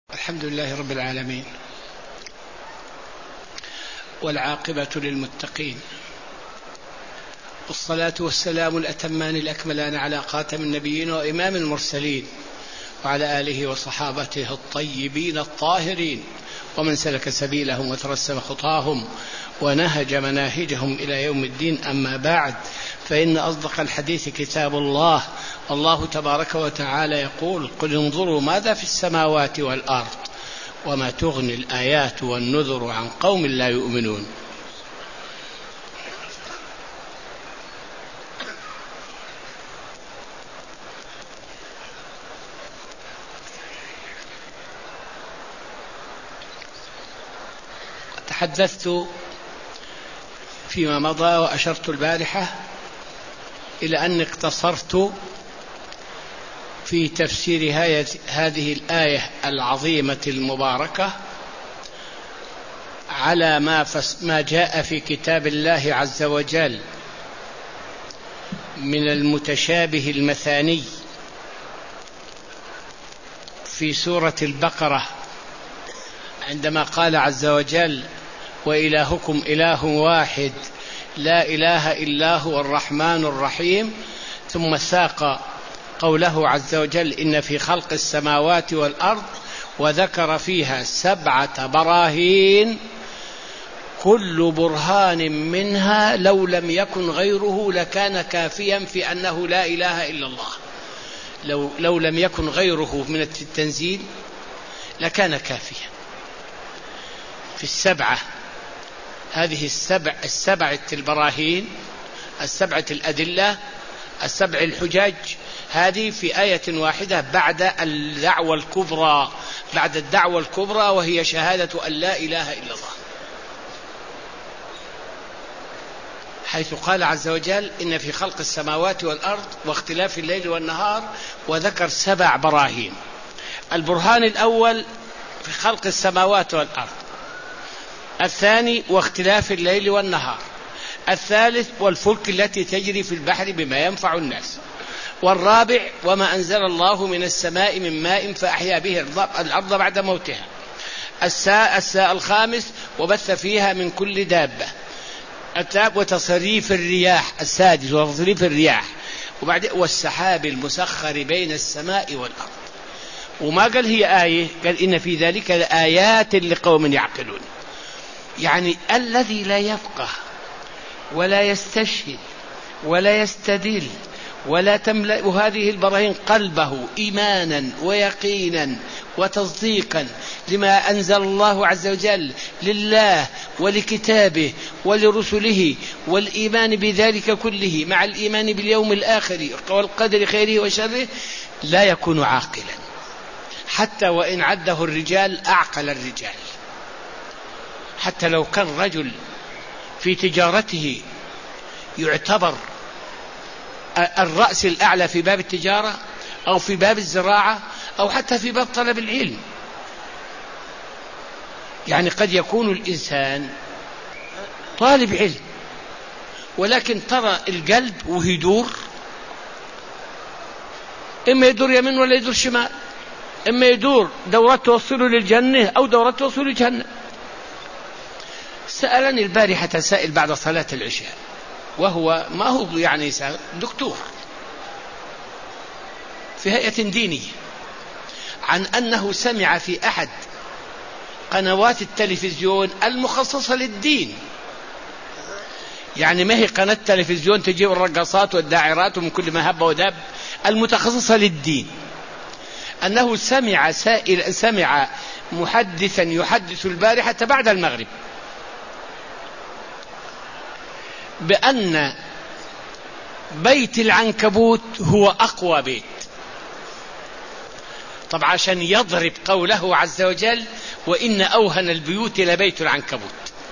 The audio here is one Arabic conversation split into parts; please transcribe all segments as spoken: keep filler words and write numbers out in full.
الحمد لله رب العالمين، والعاقبة للمتقين، والصلاة والسلام الأتمان الأكملان على خاتم النبيين وإمام المرسلين، وعلى آله وصحابته الطيبين الطاهرين، ومن سلك سبيلهم وترسم خطاهم ونهج مناهجهم إلى يوم الدين. أما بعد، فإن أصدق الحديث كتاب الله. الله تبارك وتعالى يقول: قل انظروا ماذا في السماوات والأرض وما تغني الآيات والنذر عن قوم لا يؤمنون. تحدثت فيما مضى وأشرت البارحة إلى أني اقتصرت في تفسير هذه الآية العظيمة المباركة على ما, ما جاء في كتاب الله عز وجل من المتشابه المثاني في سورة البقرة، عندما قال عز وجل: وإلهكم إله واحد لا إله إلا هو الرحمن الرحيم، ثم ساق قوله عز وجل: إن في خلق السماوات والأرض، وذكر فيها سبعة براهين كل برهان منها لو لم يكن غيره لكان كافيا في أنه لا إله إلا الله. لو, لو لم يكن غيره من التنزيل لكان كافيا. في السبعة هذه السبع السبعة البراهين، السبعة الأدلة، السبع الحجاج، هذه في آية واحدة بعد الدعوة الكبرى بعد الدعوة الكبرى وهي شهادة أن لا إله إلا الله، حيث قال عز وجل: إن في خلق السماوات والأرض واختلاف الليل والنهار، وذكر سبع براهين. البرهان الأول في خلق السماوات والأرض، الثاني واختلاف الليل والنهار، الثالث والفلك التي تجري في البحر بما ينفع الناس، والرابع وما أنزل الله من السماء من ماء فأحيا به الأرض بعد موتها، الساء الخامس وبث فيها من كل دابة، التاب وتصريف الرياح، السادس وتصريف الرياح، وبعد والسحاب المسخر بين السماء والأرض. وما قال هي آية، قال: إن في ذلك لآيات لقوم يعقلون. يعني الذي لا يفقه ولا يستشهد ولا يستدل ولا تملأ هذه البراهين قلبه إيمانا ويقينا وتصديقا لما أنزل الله عز وجل لله ولكتابه ولرسله، والإيمان بذلك كله مع الإيمان باليوم الآخر والقدر خيره وشره، لا يكون عاقلا، حتى وإن عده الرجال أعقل الرجال. حتى لو كان رجل في تجارته يعتبر الرأس الأعلى في باب التجارة أو في باب الزراعة أو حتى في باب طلب العلم. يعني قد يكون الإنسان طالب علم، ولكن ترى القلب وهو يدور، إما يدور يمين ولا يدور شمال، إما يدور دورة توصله للجنة أو دورة توصله للجنة. سألني البارحة سائل بعد صلاة العشاء، وهو ما هو يعني دكتور في هيئة دينية، عن أنه سمع في أحد قنوات التلفزيون المخصصة للدين، يعني ما هي قناة تلفزيون تجيب الرقصات والداعرات ومن كل ما هب ودب، المتخصصة للدين، أنه سمع سائل سمع محدثا يحدث البارحة بعد المغرب بأن بيت العنكبوت هو أقوى بيت. طبعا عشان يضرب قوله عز وجل: وإن أوهن البيوت لبيت العنكبوت،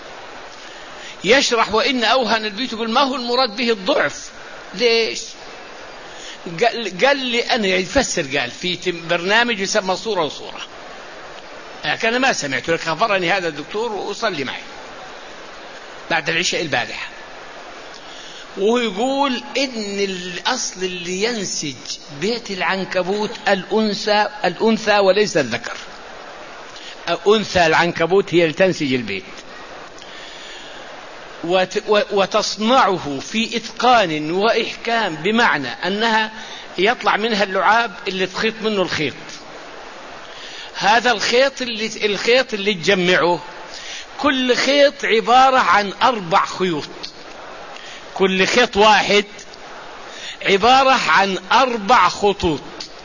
يشرح وإن أوهن البيوت، يقول ما هو المراد به الضعف؟ ليش؟ قال لي أنا يفسر، قال في برنامج يسمى صورة وصورة، أنا ما سمعت، لك خبرني هذا الدكتور وصلي معي بعد العشاء البارحة، وهو يقول إن الأصل اللي ينسج بيت العنكبوت الأنثى الأنثى وليس الذكر. أنثى العنكبوت هي اللي تنسج البيت، وتصنعه في إتقان وإحكام، بمعنى أنها يطلع منها اللعاب اللي تخيط منه الخيط. هذا الخيط اللي الخيط اللي تجمعه، كل خيط عبارة عن أربع خيوط، كل خيط واحد عبارة عن أربع خطوط،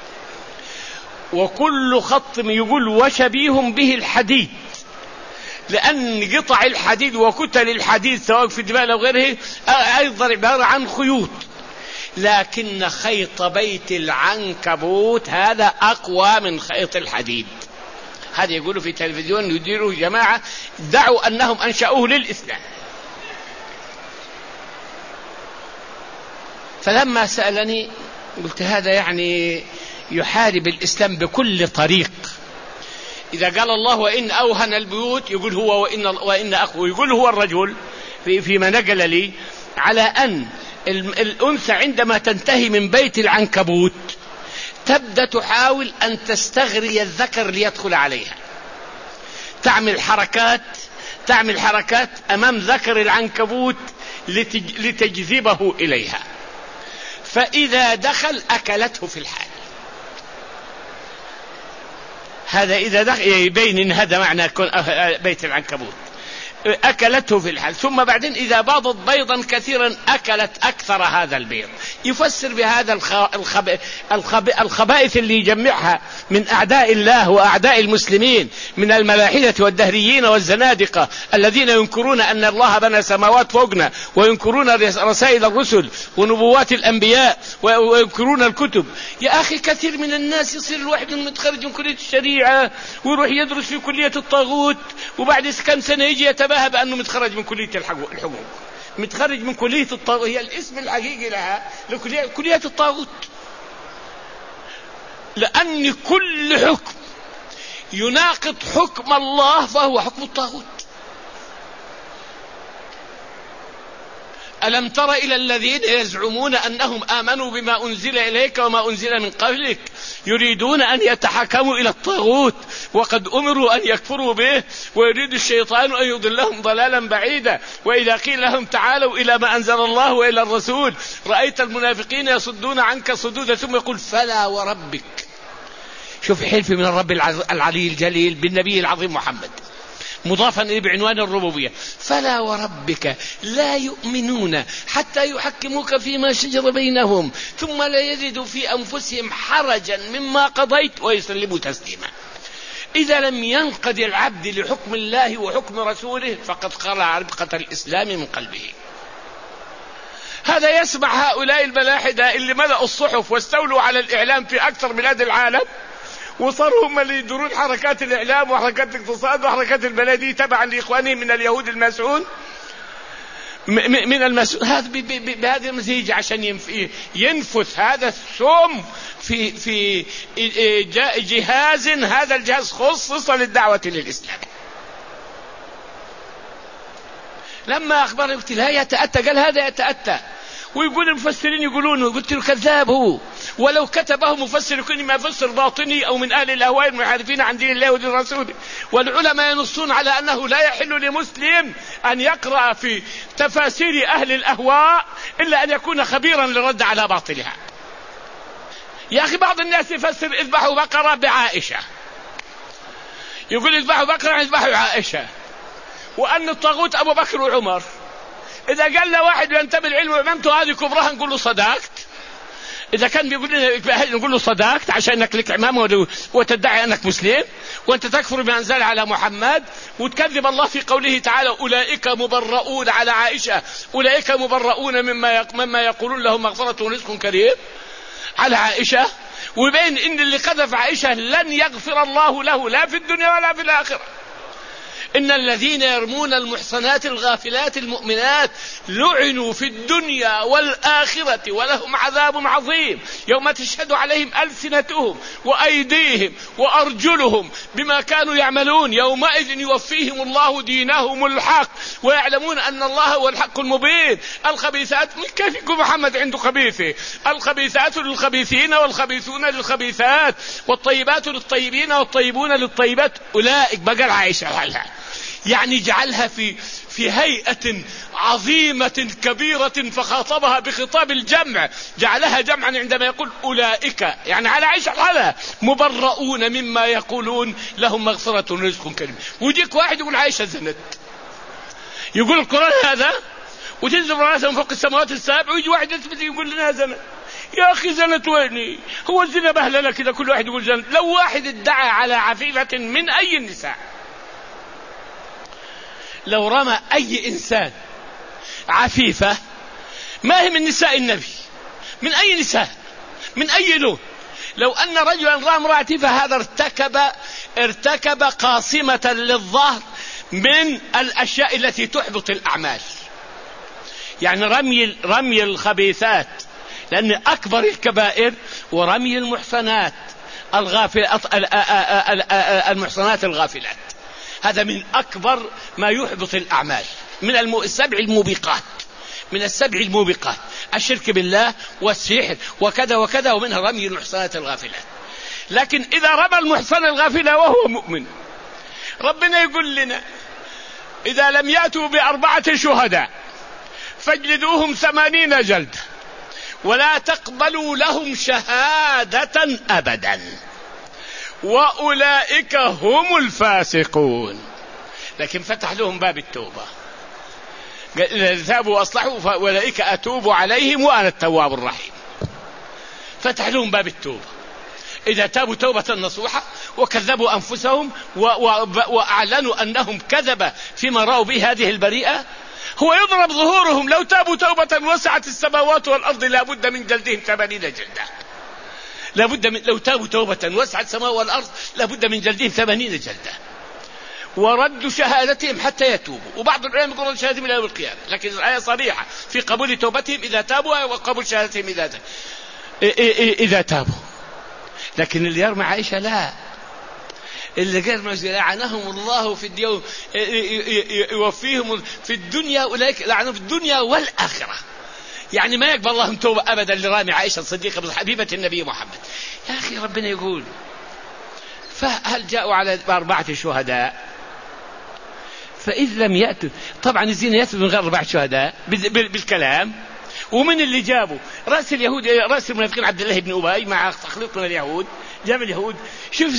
وكل خط يقول وشبيه به الحديد، لأن قطع الحديد وكتل الحديد سواء في الجبال أو غيره أيضا عبارة عن خيوط، لكن خيط بيت العنكبوت هذا أقوى من خيط الحديد. هذا يقولوا في التلفزيون يديروا جماعة دعوا أنهم أنشأوه للإسلام. فلما سألني قلت هذا يعني يحارب الإسلام بكل طريق. إذا قال الله وإن أوهن البيوت يقول هو وإن, وإن أخوه، يقول هو الرجل في فيما نقل لي على أن الأنثى عندما تنتهي من بيت العنكبوت تبدأ تحاول أن تستغري الذكر ليدخل عليها، تعمل حركات تعمل حركات أمام ذكر العنكبوت لتجذبه إليها، فإذا دخل أكلته في الحال. هذا إذا دخل يبين إن هذا معنى بيت العنكبوت، أكلته في الحال. ثم بعدين إذا باضت بيضا كثيرا أكلت أكثر هذا البيض. يفسر بهذا الخب... الخب... الخبائث اللي يجمعها من أعداء الله وأعداء المسلمين من الملاحدة والدهريين والزنادقة الذين ينكرون أن الله بنى سماوات فوقنا، وينكرون رسائل الرسل ونبوات الأنبياء، وينكرون الكتب. يا أخي كثير من الناس يصير الواحد متخرج من كلية الشريعة ويروح يدرس في كلية الطاغوت، وبعد كم سنة يجي يتباهى بأنه متخرج من كلية الحقوق، متخرج من كلية الطاغوت، هي الاسم الحقيقي لها لكلية كلية الطاغوت. لأن كل حكم يناقض حكم الله فهو حكم الطاغوت. ألم تر إلى الذين يزعمون أنهم آمنوا بما أنزل إليك وما أنزل من قبلك يريدون أن يتحكموا إلى الطاغوت وقد أمروا أن يكفروا به، ويريد الشيطان أن يضلهم ضلالا بعيدا. وإذا قيل لهم تعالوا إلى ما أنزل الله وإلى الرسول رأيت المنافقين يصدون عنك صدودا، ثم يقول فلا وربك. شوف حلف من الرب العلي الجليل بالنبي العظيم محمد مضافا إليه بعنوان الربوبية، فلا وربك لا يؤمنون حتى يحكموك فيما شجر بينهم ثم لا يجدوا في أنفسهم حرجا مما قضيت ويسلموا تسليما. إذا لم ينقضي العبد لحكم الله وحكم رسوله فقد خلع ربقة الإسلام من قلبه. هذا يسمع هؤلاء الملاحدة اللي ملأوا الصحف واستولوا على الإعلام في أكثر بلاد العالم، وصاروا هم اللي يدورون حركات الإعلام وحركات الاقتصاد وحركات البلدي تبعا لإخوانهم من اليهود المسعون من المسعون. هذا بهذا المزيج عشان ينفث هذا السم في في جهاز، هذا الجهاز خصص للدعوة للإسلام. لما أخبر قلت لا يتأتى، قال هذا يتأتى، ويقول المفسرين يقولون، قلت له كذاب هو، ولو كتبه مفسر يكون ما فسر باطني أو من أهل الأهواء المحارفين عن دين الله ودين رسوله. والعلماء ينصون على أنه لا يحل لمسلم أن يقرأ في تفاسير أهل الأهواء إلا أن يكون خبيرا للرد على باطلها. يا أخي بعض الناس يفسر اذبحوا بقرة بعائشة، يقول اذبحوا بقرة اذبحوا عائشة، وأن الطاغوت أبو بكر وعمر. إذا قال له واحد ينتبه العلم وعمامته هذه كبرها نقول له صدقت. إذا كان بيقول لنا نقول له صدقت عشان أنك لك عمامه وتدعي أنك مسلم وأنت تكفر بما أنزل على محمد وتكذب الله في قوله تعالى أولئك مبرؤون على عائشة، أولئك مبرؤون مما مما يقولون لهم مغفرة ورزق كريم على عائشة، وبين إن اللي قذف عائشة لن يغفر الله له لا في الدنيا ولا في الآخرة. إن الذين يرمون المحصنات الغافلات المؤمنات لعنوا في الدنيا والآخرة ولهم عذاب عظيم يوم تشهد عليهم ألسنتهم وأيديهم وأرجلهم بما كانوا يعملون يومئذ يوفيهم الله دينهم الحق ويعلمون أن الله هو الحق المبين. الخبيثات من كيف يكون محمد عنده خبيثة؟ الخبيثات للخبيثين والخبيثون للخبيثات والطيبات للطيبين والطيبون للطيبات أولئك. بقى عائشة حالها يعني جعلها في في هيئة عظيمة كبيرة فخاطبها بخطاب الجمع، جعلها جمعا عندما يقول أولئك يعني على عائشة حالها مبرؤون مما يقولون لهم مغفرة ورزق كريم. ويجيك واحد يقول عائشة زنت، يقول القرآن هذا وتنزل رأسها من فوق السماوات السابع، ويجي واحد يثبت يقول لنا زنت. يا أخي زنت ويني؟ هو الزنا بهلنا كذا كل واحد يقول زنت؟ لو واحد ادعى على عفيفة من أي النساء، لو رمى أي إنسان عفيفة ما هي من نساء النبي، من أي نساء، من أي لون، لو أن رجلا رمى امرأة عفيفة هذا ارتكب ارتكب قاصمة للظهر من الأشياء التي تحبط الأعمال. يعني رمي رمي الخبيثات لأن أكبر الكبائر، ورمي المحصنات الغافلات المحصنات الغافلات هذا من أكبر ما يحبط الأعمال، من السبع الموبقات، من السبع الموبقات الشرك بالله والسحر وكذا وكذا، ومنها رمي المحصنات الغافلات. لكن إذا رمى المحصنة الغافلة وهو مؤمن، ربنا يقول لنا إذا لم يأتوا بأربعة شهداء فاجلدوهم ثمانين جلدة ولا تقبلوا لهم شهادة أبدا وأولئك هم الفاسقون. لكن فتح لهم باب التوبة، إذا تابوا وأصلحوا فأولئك أتوب عليهم وأنا التواب الرحيم. فتح لهم باب التوبة إذا تابوا توبة نصوحة وكذبوا أنفسهم وأعلنوا أنهم كذب فيما رأوا به هذه البريئة، هو يضرب ظهورهم. لو تابوا توبة وسعت السماوات والأرض لابد من جلدهم ثمانين جلدة، لابد من لو تابوا توبة وسعت السماء والأرض لابد من جلدهم ثمانين جلدة، وردوا شهادتهم حتى يتوبوا. وبعض العلماء يقولون شهادتهم إلى يوم القيامة، لكن الآية صريحة في قبول توبتهم إذا تابوا وقبول شهادتهم إذا إذا تابوا. لكن اللي يرمى عائشة لا، اللي غير لعنهم الله في اليوم يوفيهم في الدنيا، أولئك لعنهم في الدنيا والآخرة. يعني ما يقبل الله توبة أبدا لرامي عائشة الصديقة حبيبة النبي محمد. يا أخي ربنا يقول فهل جاءوا على أربعة شهداء؟ فإذ لم يأتوا، طبعا الزنا يأتي من غير أربعة شهداء بالكلام. ومن اللي جابوا رأس اليهود، رأس المنافقين عبد الله بن أبي مع تخليط من اليهود، جاب اليهود. شوف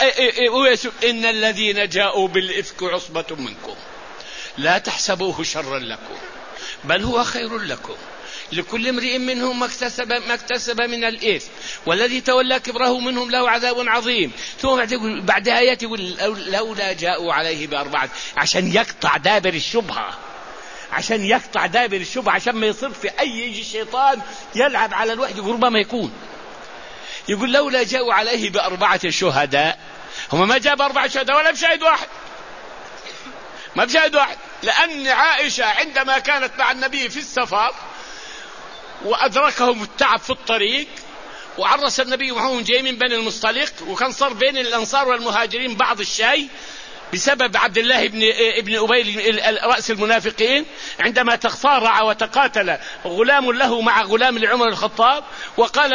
إن الذين جاءوا بالإفك عصبة منكم لا تحسبوه شرا لكم بل هو خير لكم، لكل امرئ منهم ما اكتسب ما اكتسب من الإثم والذي تولى كبره منهم له عذاب عظيم. ثم بعد آيات يقول لولا جاءوا عليه بأربعة، عشان يقطع دابر الشبهة، عشان يقطع دابر الشبهة، عشان ما يصير في أي يجي الشيطان يلعب على الواحد يقول ما يكون. يقول لولا جاءوا عليه بأربعة شهداء، هم ما جاب أربعة شهداء ولا بشاهد واحد، ما بشاهد واحد. لأن عائشة عندما كانت مع النبي في السفر وأدركهم التعب في الطريق وعرس النبي معهم جاي من بني المصطلق، وكان صار بين الأنصار والمهاجرين بعض الشيء بسبب عبد الله بن ابن أبي رأس المنافقين، عندما تصارع وتقاتل غلام له مع غلام لعمر الخطاب، وقال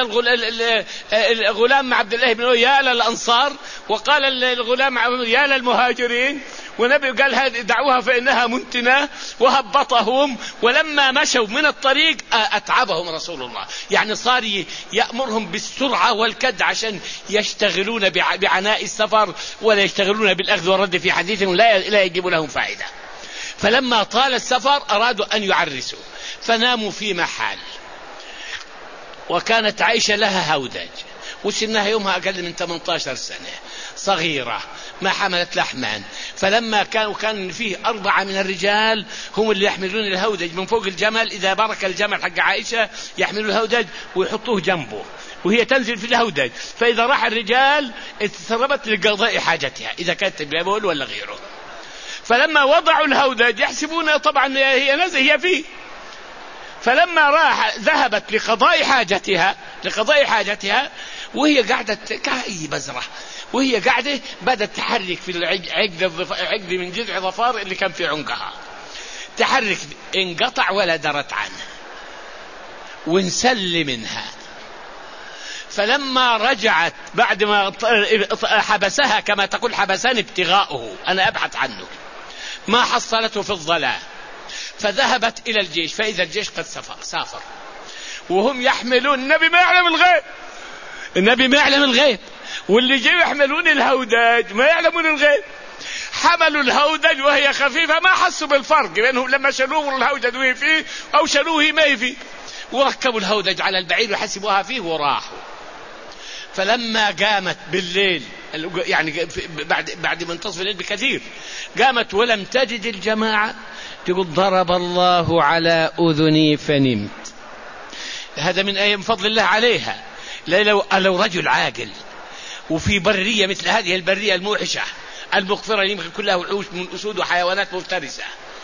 الغلام مع عبد الله بن أبي يا للأنصار، وقال الغلام يا للمهاجرين، ونبي قال هذه دعوها فإنها منتنة، وهبطهم. ولما مشوا من الطريق أتعبهم رسول الله، يعني صار يأمرهم بالسرعة والكد عشان يشتغلون بعناء السفر ولا يشتغلون بالأخذ والرد في حديثهم لا لا يجيب لهم فائدة. فلما طال السفر أرادوا أن يعرسوا فناموا في محل، وكانت عائشة لها هودج وسنها يومها أقل من ثمانية عشر سنة، صغيرة ما حملت لحما. فلما كانوا كان فيه أربعة من الرجال هم اللي يحملون الهودج من فوق الجمل، إذا برك الجمل حق عائشة يحملوا الهودج ويحطوه جنبه وهي تنزل في الهودج، فإذا راح الرجال اتسربت لقضاء حاجتها إذا كانت بول ولا غيره. فلما وضعوا الهودج يحسبون طبعا هي نزل هي فيه، فلما راح ذهبت لقضاء حاجتها لقضاء حاجتها وهي قاعدة كأي بزرة، وهي قاعدة بدأت تحرك في العقد عقد من جذع ظفار اللي كان في عنقها، تحرك، انقطع ولا درت عنه وانسل منها. فلما رجعت بعد ما حبسها كما تقول حبسان ابتغاؤه، أنا أبحث عنه، ما حصلته في الظلام، فذهبت إلى الجيش، فإذا الجيش قد سافر وهم يحملون، النبي ما يعلم الغيب، النبي ما يعلم الغيب، واللي جاي يحملون الهودج ما يعلمون الغيب، حملوا الهودج وهي خفيفة، ما حسوا بالفرق بينهم لما شلوه الهودج وهي فيه أو شلوه ما فيه، وركبوا الهودج على البعير وحسبوها فيه وراحوا. فلما قامت بالليل، يعني بعد بعد منتصف الليل بكثير، قامت ولم تجد الجماعة، تقول ضرب الله على أذني فنمت. هذا من أيام فضل الله عليها. لو لو رجل عاقل وفي برية مثل هذه البرية الموحشة المغفرة يمكن كلها وحوش من أسود وحيوانات مفترسة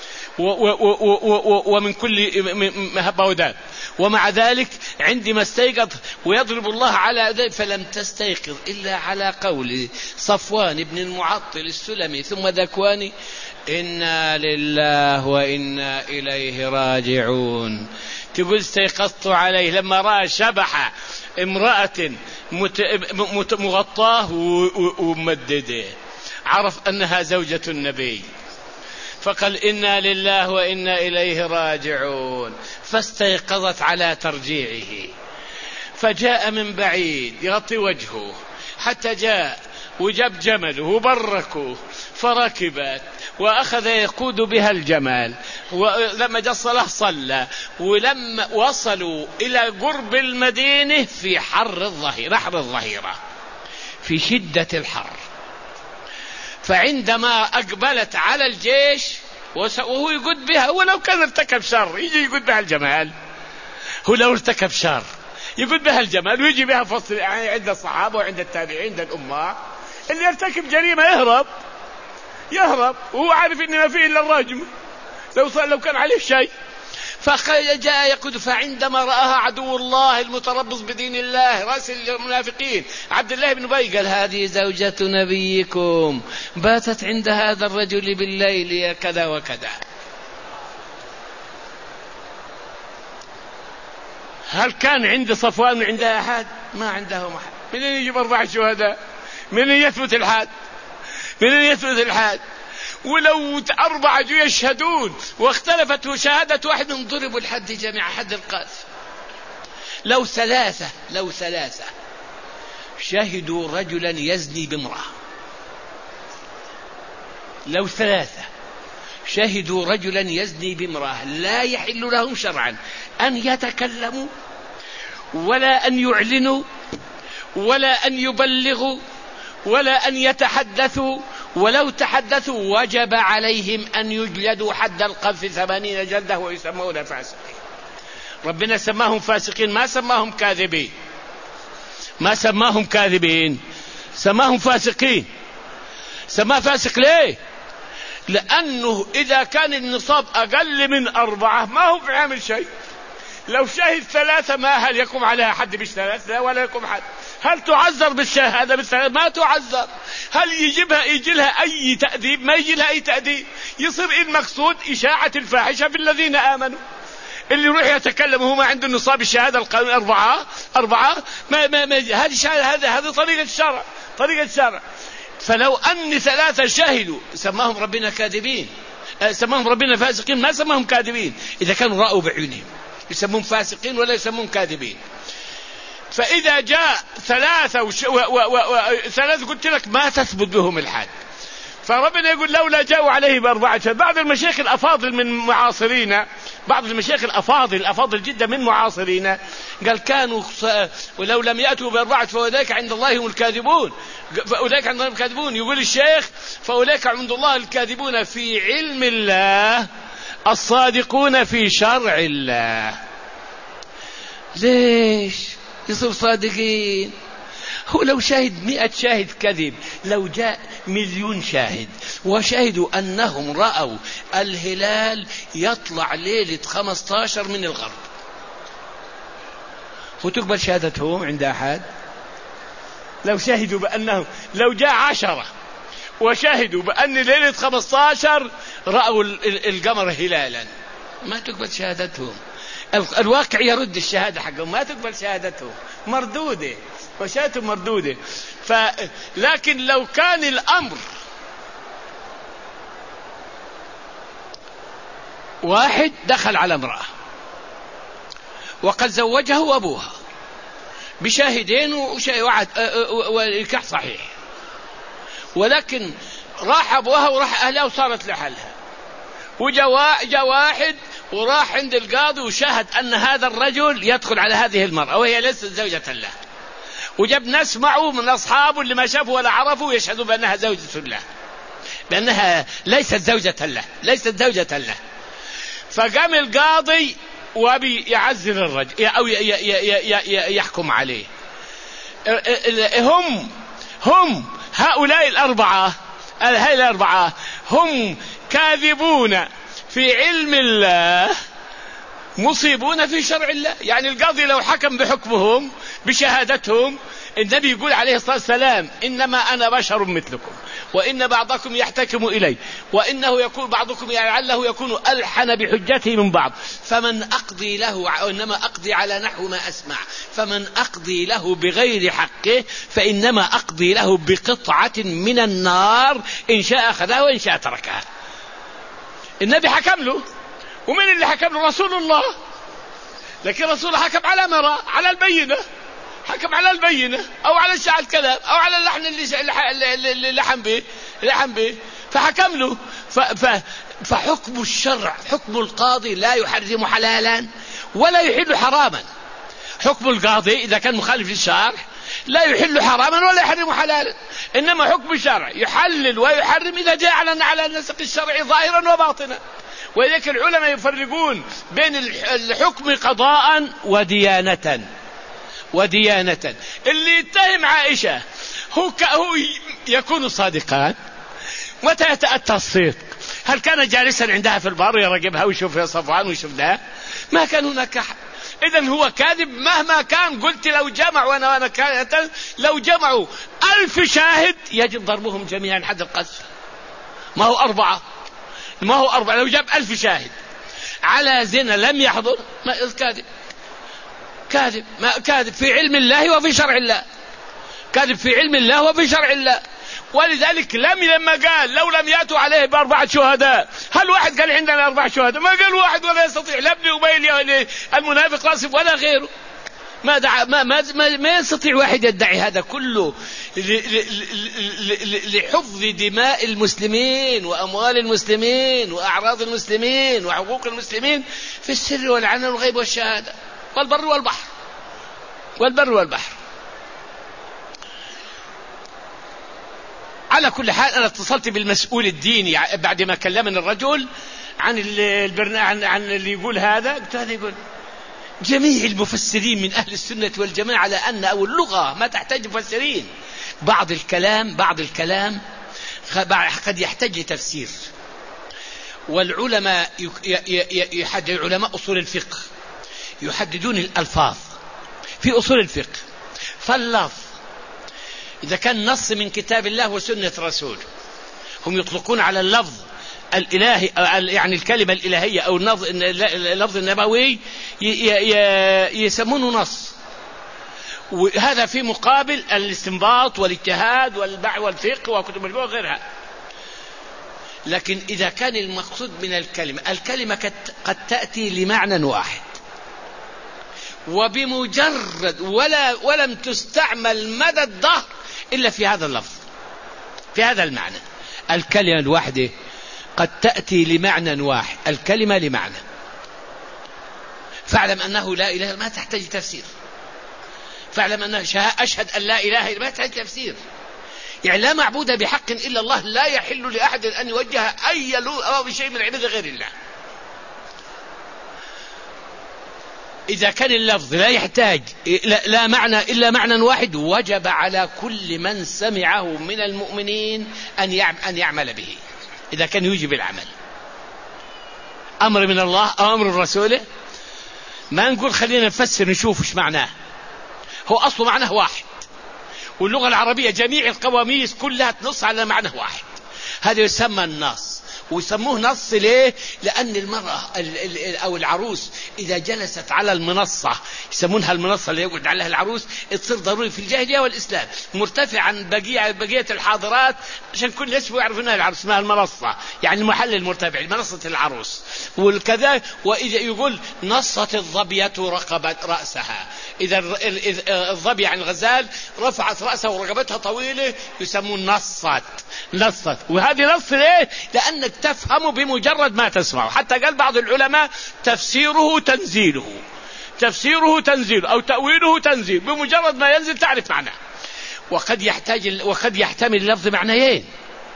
ومن كل هبة وداب، ومع ذلك عندما استيقظ ويضرب الله على ذلك فلم تستيقظ إلا على قول صفوان بن المعطل السلمي ثم ذكواني: إنا لله وإنا إليه راجعون. تقول استيقظت عليه لما رأى شبح امرأة مغطاه وممدده، عرف أنها زوجة النبي، فقال إنا لله وإنا إليه راجعون، فاستيقظت على ترجيعه، فجاء من بعيد يغطي وجهه حتى جاء وجاب جمله وبركه، فركبت وأخذ يقود بها الجمال، ولما جاء الصلاة صلى. ولما وصلوا إلى قرب المدينة في حر الظهيرة، حر الظهيرة في شدة الحر، فعندما أقبلت على الجيش وهو يقود بها، ولو كان ارتكب شر يجي يقود بها الجمال، هو لو ارتكب شر يقود بها الجمال ويجي بها فصل عند الصحابة وعند التابعين عند الأمة. اللي يرتكب جريمة يهرب يهرب وهو عارف إن ما فيه إلا الرجم لو صار لو كان عليه شيء. فجاء يقود، فعندما رآها عدو الله المتربص بدين الله رأس المنافقين عبد الله بن أبي قال: هذه زوجة نبيكم باتت عند هذا الرجل بالليل كذا وكذا. هل كان عند صفوان عندها أحد؟ ما عندهم أحد. من يجيب أربع شهداء؟ من يثبت الحد؟ من يثبت الحد؟ ولو أربعة يشهدون واختلفت شهادة واحد من ضربوا الحد جميع، حد القذف. لو ثلاثة لو ثلاثة شهدوا رجلا يزني بامرأة، لو ثلاثة شهدوا رجلا يزني بامرأة، لا يحل لهم شرعا أن يتكلموا ولا أن يعلنوا ولا أن يبلغوا ولا أن يتحدثوا، ولو تحدثوا وجب عليهم أن يجلدوا حد القذف ثمانين جلدة ويسمون فاسقين. ربنا سماهم فاسقين، ما سماهم كاذبين، ما سماهم كاذبين، سماهم فاسقين. سماه فاسق ليه؟ لأنه إذا كان النصاب أقل من أربعة ما هو في عامل شيء. لو شهد ثلاثة ما هل يقوم عليها حد بالثلاث؟ لا، ولا يقوم حد. هل تعذر بالشهادة بالثلاث؟ ما تعذر. هل يجيبها يجي لها أي تأديب؟ ما يجي لها أي تأديب. يصير المقصود إشاعة الفاحشة في الذين آمنوا. اللي يروح يتكلم وهو ما عنده نصاب الشهادة القانون أربعة أربعة ما ما ما هذه شهادة، هذا هذه طريقة الشرع، طريقة الشرع. فلو أن ثلاثة شهدوا سماهم ربنا كاذبين، سماهم ربنا فاسقين، ما سماهم كاذبين. إذا كانوا رأوا بعيونهم يسمون فاسقين ولا يسمون كاذبين. فإذا جاء ثلاثة وش... و... و... و... ثلاثة قلت لك ما تثبت بهم الحد، فربنا يقول لولا جاءوا عليه بأربعة شهداء. بعض المشايخ الأفاضل من معاصرين، بعض المشايخ الأفاضل الأفاضل جدا من معاصرين قال كانوا ولو لم يأتوا بأربعة فأولئك عند الله هم الكاذبون، فأولئك عند الله الكاذبون. يقول الشيخ فأولئك عند الله الكاذبون في علم الله الصادقون في شرع الله. ليش يصير صادقين؟ هو لو شاهد مئة شاهد كذب، لو جاء مليون شاهد وشهدوا أنهم رأوا الهلال يطلع ليلة خمسة عشر من الغرب، وتقبل شهادتهم عند أحد؟ لو شهدوا بأنهم، لو جاء عشرة وشهدوا بأن ليلة خمسة عشر رأوا القمر هلالا، ما تقبل شهادتهم. الواقع يرد الشهادة حقهم، ما تقبل شهادتهم، مردودة، وشهادتهم مردودة. ف... لكن لو كان الأمر واحد دخل على امرأة وقد زوجه أبوها بشاهدين وعد والنكاح صحيح، ولكن راح أبوها وراح أهلها وصارت لحالها، وجاء واحد وراح عند القاضي وشاهد أن هذا الرجل يدخل على هذه المرأة وهي ليست زوجة له، وجاب ناس معه من أصحابه اللي ما شافوا ولا عرفوا يشهدوا بأنها زوجة له، بأنها ليست زوجة له، ليست زوجة له. فقام القاضي وابي يعزل الرجل أو يحكم عليه. هم هم هؤلاء الأربعة، هؤلاء الأربعة هم كاذبون في علم الله مصيبون في شرع الله. يعني القاضي لو حكم بحكمهم بشهادتهم، النبي يقول عليه الصلاة والسلام إنما أنا بشر مثلكم وإن بعضكم يحتكم إلي وإنه يكون بعضكم لعله يكون ألحن بحجته من بعض، فمن أقضي له، إنما أقضي على نحو ما أسمع، فمن أقضي له بغير حقه فإنما أقضي له بقطعة من النار إن شاء أخذها وإن شاء تركها. النبي حكم له، ومن اللي حكم له؟ رسول الله. لكن رسول حكم على مرة، على البينة، حكم على البينة أو على الشعر الكلام أو على اللحن اللي اللي لحن به لحن به فحكم له. فحكم الشرع، حكم القاضي لا يحرم حلالا ولا يحل حراما. حكم القاضي إذا كان مخالف للشرع لا يحل حراما ولا يحرم حلالا، إنما حكم الشرع يحلل ويحرم إذا جاء على على النسق الشرعي ظاهرا وباطنا. ولذلك العلماء يفرقون بين الحكم قضاء وديانة وديانة. اللي يتهم عائشة هو, هو يكون صادقا. متى يتأتى الصدق؟ هل كان جالسا عندها في البار يراقبها ويشوف يا صفوان ويشوف ده؟ ما كان هناك أحد. إذن هو كاذب مهما كان. قلت لو جمعوا وأنا وأنا كان لو جمعوا ألف شاهد يجب ضربهم جميعا حد القذف. ما هو أربعة، ما هو أربعة. لو جاب ألف شاهد على زنا لم يحضر، ما الكاذب كاذب، ما كاذب في علم الله وفي شرع الله، كاذب في علم الله وفي شرع الله. ولذلك لم لما قال لو لم يأتوا عليه بأربعة شهداء، هل واحد قال عندنا أربعة شهداء؟ ما قال واحد ولا يستطيع، لا ابن أبي المنافق راسب ولا غيره. ما, دع... ما, ما, ما, ما يستطيع واحد يدعي هذا كله لحفظ دماء المسلمين وأموال المسلمين وأعراض المسلمين وحقوق المسلمين في السر والعلن والغيب والشهادة والبر والبحر والبر والبحر. على كل حال أنا اتصلت بالمسؤول الديني بعد ما كلمني الرجل عن البرنامج عن اللي يقول هذا. قلت هذا يقول جميع المفسرين من أهل السنة والجماعة على أن أو اللغة ما تحتاج مفسرين. بعض الكلام بعض الكلام قد يحتاج لتفسير. والعلماء يحدد علماء أصول الفقه يحددون الألفاظ في أصول الفقه. فاللفظ إذا كان نص من كتاب الله وسنة رسول، هم يطلقون على اللفظ الإلهي يعني الكلمة الإلهية أو اللفظ النبوي يسمونه نص، وهذا في مقابل الاستنباط والاجتهاد والبع والفقه وكتب الفقه وغيرها. لكن إذا كان المقصود من الكلمة، الكلمة قد تأتي لمعنى واحد وبمجرد ولا ولم تستعمل مدى الدهر إلا في هذا اللفظ في هذا المعنى. الكلمة الواحدة قد تأتي لمعنى واحد، الكلمة لمعنى. فاعلم أنه لا إله، ما تحتاج تفسير. فاعلم أنه أشهد أن لا إله إلا ما تحتاج تفسير. يعني لا معبود بحق إلا الله، لا يحل لأحد أن يوجه أي لو أو بشيء من عبادة غير الله. إذا كان اللفظ لا يحتاج لا, لا معنى إلا معنى واحد، وجب على كل من سمعه من المؤمنين أن أن يعمل به، إذا كان يوجب العمل، أمر من الله أو أمر رسوله. ما نقول خلينا نفسر نشوف إيش معناه، هو أصله معناه واحد، واللغة العربية جميع القواميس كلها تنص على معنى واحد، هذا يسمى النص. ويسموه نص ليه؟ لأن المرأة أو العروس إذا جلست على المنصة، يسمونها المنصة اللي يقعد عليها العروس، تصير ضروري في الجاهلية والإسلام مرتفع عن بقية بقية الحاضرات، عشان كل يسموا يعرفونها العروس، اسمها المنصة، يعني المحل المرتفع، منصة العروس. والكذا وإذا يقول نصت الظبية رقبة رأسها، إذا الظبي عن الغزال رفعت رأسها ورقبتها طويلة يسمون نصت نصت. وهذه نص ليه؟ لأنك تفهم بمجرد ما تسمعه. حتى قال بعض العلماء تفسيره تنزيله، تفسيره تنزيل أو تأويله تنزيل، بمجرد ما ينزل تعرف معناه. وقد يحتاج وقد يحتمل اللفظ معنيين،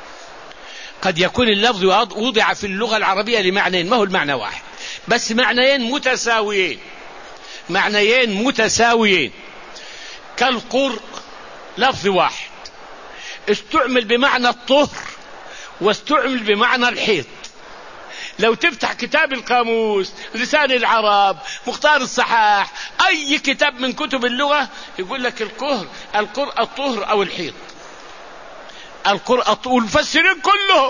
قد يكون اللفظ وضع في اللغة العربية لمعنيين، ما هو المعنى واحد، بس معنيين متساويين، معنيين متساويين. كالقر لفظ واحد استعمل بمعنى الطهر واستعمل بمعنى الحيض. لو تفتح كتاب القاموس، لسان العرب، مختار الصحاح، أي كتاب من كتب اللغة يقول لك القهر القر الطهر أو الحيض، القر الطهر. والمفسرين كلهم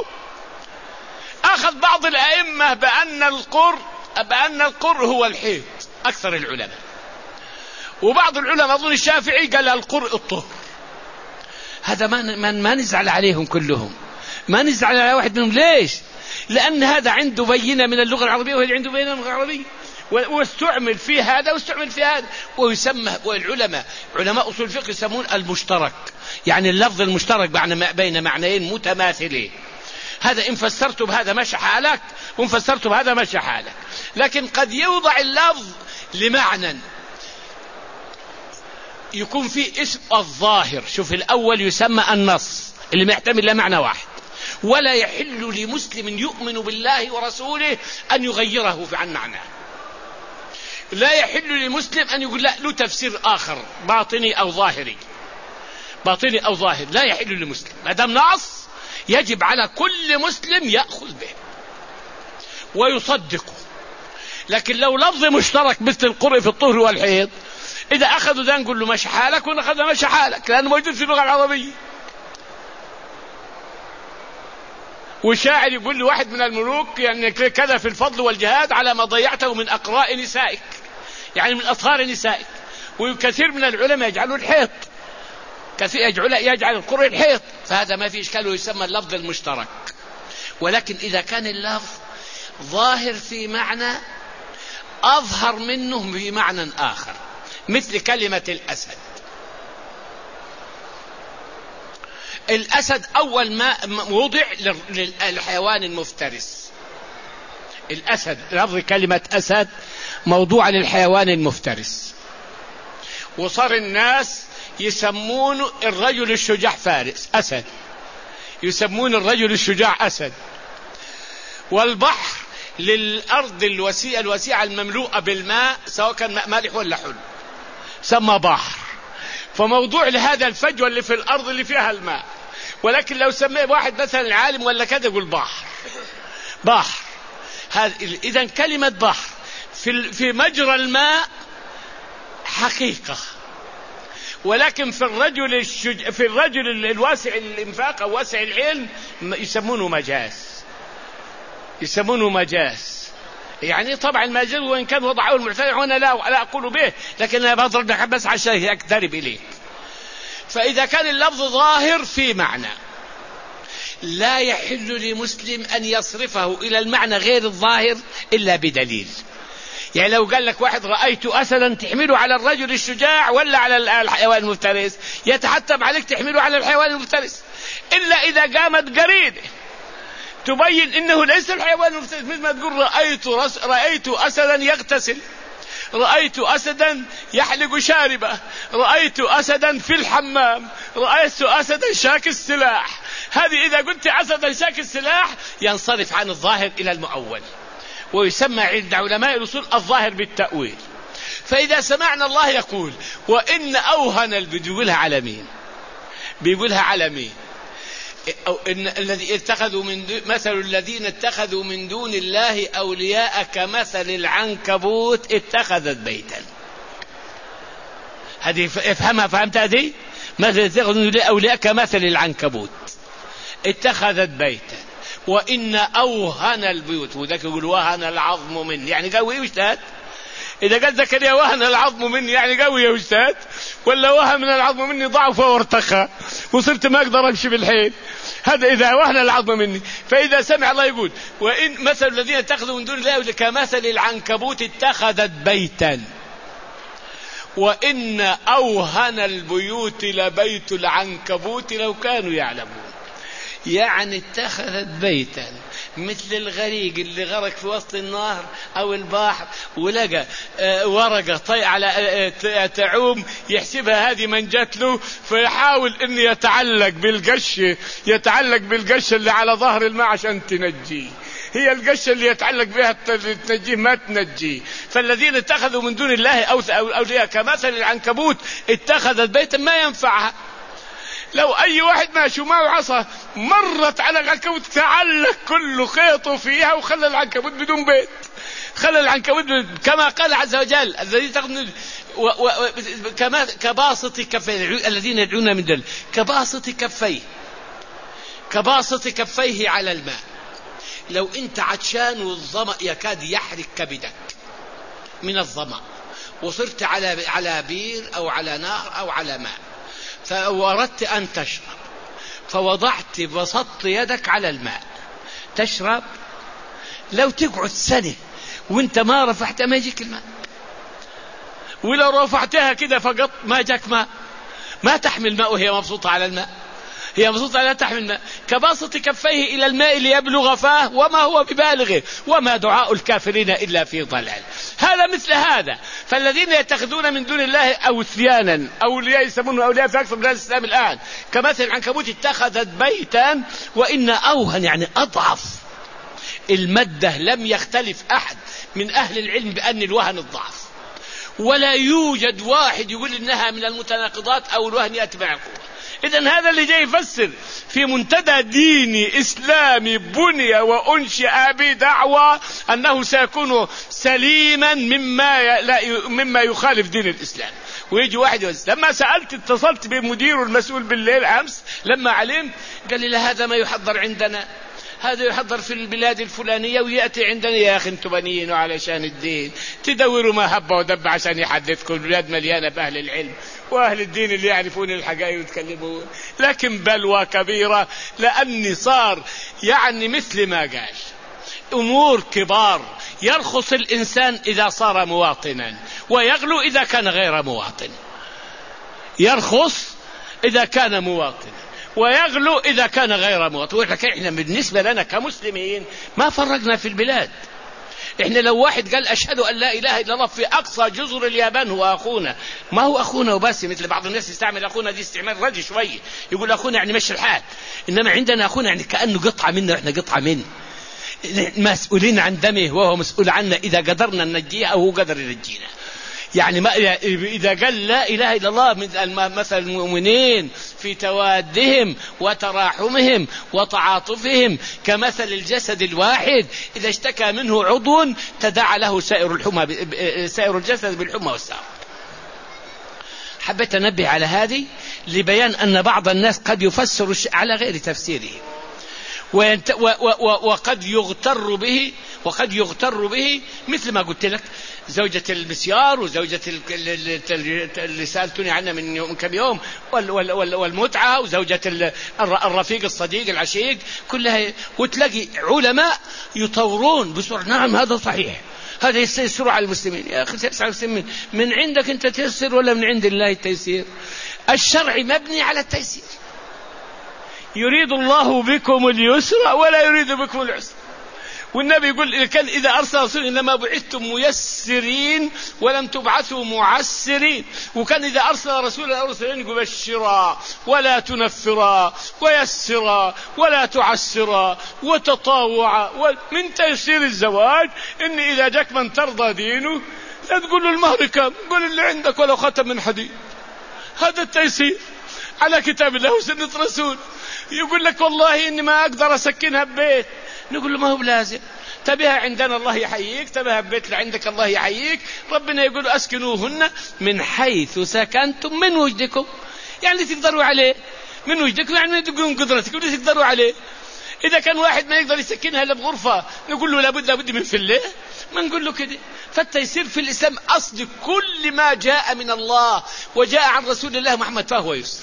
أخذ بعض الأئمة بأن القر بأن القر هو الحيض أكثر العلماء، وبعض العلماء أظن الشافعي قال القر الطهر. هذا ما ما نزعل عليهم كلهم، ما نزعل على واحد منهم. ليش؟ لأن هذا عنده بينة من اللغة العربية وهذا عنده بينة من اللغة العربية، واستعمل في هذا واستعمل في هذا. ويسمى والعلماء علماء أصول الفقه يسمون المشترك، يعني اللفظ المشترك بين معنيين متماثلين. هذا إن فسرت بهذا مشى حالك، وإن فسرت بهذا مشى حالك. لكن قد يوضع اللفظ لمعنى يكون فيه اسم الظاهر. شوف الأول يسمى النص اللي ما يحتمل لا معنى واحد، ولا يحل لمسلم يؤمن بالله ورسوله أن يغيره عن معناه. لا يحل لمسلم أن يقول لا له تفسير آخر باطني أو ظاهري، باطني أو ظاهر، لا يحل لمسلم. ما دام نص يجب على كل مسلم يأخذ به ويصدقه. لكن لو لفظ مشترك مثل القرء في الطهر والحيض، إذا أخذوا ذا نقول له مشي حالك، ونأخذ مشي حالك، لأنه موجود في اللغة العربية. وشاعر يقول لواحد من الملوك يعني كذا في الفضل والجهاد على ما ضيعته من أقراء نسائك، يعني من أطهار نسائك. وكثير من العلماء يجعلوا الحيض، كثير يجعل يجعل القرء الحيض، فهذا ما في إشكال ويسمى اللفظ المشترك. ولكن إذا كان اللفظ ظاهر في معنى أظهر منه في معنى آخر، مثل كلمة الأسد. الأسد أول ما وضع للحيوان المفترس، الأسد لفظ كلمة أسد موضوع للحيوان المفترس، وصار الناس يسمون الرجل الشجاع فارس أسد، يسمون الرجل الشجاع أسد. والبحر للأرض الوسيعة الوسيعة المملوءة بالماء سواء كان ماء مالح ولا حلو سمى بحر. فموضوع لهذا الفجوة اللي في الأرض اللي فيها الماء. ولكن لو سميه واحد مثلا عالم ولا كذا يقول بحر بحر. إذا كلمة بحر في في مجرى الماء حقيقة، ولكن في الرجل الشج... في الرجل الواسع الإنفاق أو واسع العلم يسمونه مجاز، يسمونه مجاز. يعني طبعا المجاز وإن كان وضعه المعتدل وأنا لا لا أقول به، لكن أنا بضرب لك بس عشان أقترب إليه. فإذا كان اللفظ ظاهر في معنى لا يحل لمسلم أن يصرفه إلى المعنى غير الظاهر إلا بدليل. يعني لو قال لك واحد رأيت أسدا تحمله على الرجل الشجاع ولا على الحيوان المفترس، يتحتم عليك تحمله على الحيوان المفترس، إلا إذا قامت قرينة تبين إنه ليس الحيوان المفترس. مثل ما تقول رأيت, رس... رأيت أسدا يغتسل، رأيت أسدا يحلق شاربه، رأيت أسدا في الحمام، رأيت أسدا شاك السلاح. هذه إذا قلت أسدا شاك السلاح ينصرف عن الظاهر إلى المؤول، ويسمى عند علماء الأصول الظاهر بالتأويل. فإذا سمعنا الله يقول وإن أوهن البيوت، بيقولها على مين؟ بيقولها على مين؟ أو إن الذي اتخذوا من مثل الذين اتخذوا من دون الله أولياء كمثل العنكبوت اتخذت بيتا. هذه افهمها، فهمت هذه؟ مثل اتخذوا أولياء كمثل العنكبوت اتخذت بيتا وإن أوهن البيوت، وذاك يقول وهن العظم مني، يعني قوي يا أستاذ. إذا قال زكريا وهن العظم مني يعني قوي يا أستاذ، ولا وهن من العظم مني ضعف وارتخى وصرت ما أقدر أمشي بالحيل، هذا إذا وهن العظم مني. فإذا سمع الله يقول وإن مثل الذين اتخذوا من دون الله كمثل العنكبوت اتخذت بيتا وإن أوهن البيوت لبيت العنكبوت لو كانوا يعلمون. يعني اتخذت بيتا مثل الغريق اللي غرق في وسط النهر أو البحر ولقى ورقة طي على تعوم، يحسبها هذه من جات له، فيحاول أن يتعلق بالقش يتعلق بالقش اللي على ظهر الماء عشان تنجيه. هي القشة اللي يتعلق بها تنجيه ما تنجيه. فالذين اتخذوا من دون الله أولياء كمثل العنكبوت اتخذت بيتا ما ينفعها. لو أي واحد ماشي ومعه عصا مرت على العنكبوت تعلق كل خيطه فيها وخلى العنكبوت بدون بيت، خلى العنكبوت بدون، كما قال عز وجل الذي تخذ و... و... كما كباسط كفيه الذين يدعون من دون كباسط كفيه كباسط كفيه على الماء. لو انت عطشان والظمأ يكاد يحرق كبدك من الظمأ وصرت على على بير أو على نهر أو على ماء فأردت أن تشرب، فوضعت بسطت يدك على الماء تشرب، لو تقعد سنة وانت ما رفعت ما يجيك الماء، ولو رفعتها كده فقط ما جاك ماء. ما تحمل ماء وهي مبسوطة على الماء، هي مبسوطة لا تحمل ماء. كباسط كفيه إلى الماء ليبلغ فاه وما هو ببالغه وما دعاء الكافرين إلا في ضلال. هذا مثل هذا. فالذين يتخذون من دون الله أوثيانا أولياء يسمونه أولياء في أكثر من الإسلام الآن كمثل العنكبوت اتخذت بيتا وإن أوهن يعني أضعف. المادة لم يختلف أحد من أهل العلم بأن الوهن الضعف، ولا يوجد واحد يقول إنها من المتناقضات أو الوهن يأتي مع القوة. إذن هذا اللي جاي يفسر في منتدى ديني إسلامي بني وأنشئ بدعوى أنه سيكون سليما مما لا مما يخالف دين الإسلام، ويجي واحد يوزن. لما سألت اتصلت بمدير المسؤول بالليل أمس لما علمت قال لي لا هذا ما يحضر عندنا، هذا يحضر في البلاد الفلانية ويأتي عندنا. يا أخي انتم بنيين علشان الدين تدوروا ما هب ودب عشان يحدثكم. البلاد مليانة بأهل العلم وأهل الدين اللي يعرفون الحقائق ويتكلمون، لكن بلوى كبيرة لأني صار يعني مثل ما قال أمور كبار. يرخص الإنسان إذا صار مواطنا ويغلو إذا كان غير مواطن. يرخص إذا كان مواطن ويغلو إذا كان غير مواطن. إحنا بالنسبة لنا كمسلمين ما فرقنا في البلاد. إحنا لو واحد قال أشهد أن لا إله إلا الله في أقصى جزر اليابان هو أخونا، ما هو أخونا وبس. مثل بعض الناس يستعمل أخونا دي استعمال رجي شوية، يقول أخونا يعني مشي الحال، إنما عندنا أخونا يعني كأنه قطعة منه وإحنا قطعة منه، مسؤولين عن دمه وهو مسؤول عنا إذا قدرنا ننجيه أو هو قدر ينجينا. يعني ما إذا قال لا إله إلا الله مثل المؤمنين في توادهم وتراحمهم وتعاطفهم كمثل الجسد الواحد إذا اشتكى منه عضو تداعى له سائر الحمى سائر الجسد بالحمى والسهر. حبيت أنبه على هذه لبيان أن بعض الناس قد يفسر على غير تفسيره وقد يغتر به وقد يغتر به مثل ما قلت لك زوجة المسيار وزوجة اللي سألتني عنها من كم يوم والمتعة وزوجة الرفيق الصديق العشيق كلها. وتلاقي علماء يطورون بسرعة نعم هذا صحيح هذا يسير على المسلمين. يا أخي تيسر على المسلمين من عندك أنت تيسر ولا من عند الله التيسير؟ الشرع مبني على التيسير. يريد الله بكم اليسر ولا يريد بكم العسر. والنبي يقول كان إذا أرسل رسول إنما بعثتم ميسرين ولم تبعثوا معسرين. وكان إذا أرسل رسولا أو رسولين يقول بشرا ولا تنفرا ويسرا ولا تعسرا وتطاوعا. من تيسير الزواج إن إذا جاك من ترضى دينه لا تقول له المهر كم، قول اللي عندك ولو خاتم من حديد. هذا التيسير على كتاب الله وسنة رسول. يقول لك والله إني ما أقدر أسكنها ببيت، نقول له ما هو لازم، تبيها عندنا الله يحييك، تبيها ببيت اللي عندك الله يحييك. ربنا يقول أسكنوهن من حيث سكنتم من وجدكم، يعني تقدروا عليه من وجدكم، يعني تقولون قدرتك ودي تقدروا عليه. إذا كان واحد ما يقدر يسكنها إلا بغرفة نقول له لابد لابد من فله، ما نقول له كده. فالتيسير في الإسلام أصل كل ما جاء من الله وجاء عن رسول الله محمد فهو يسر.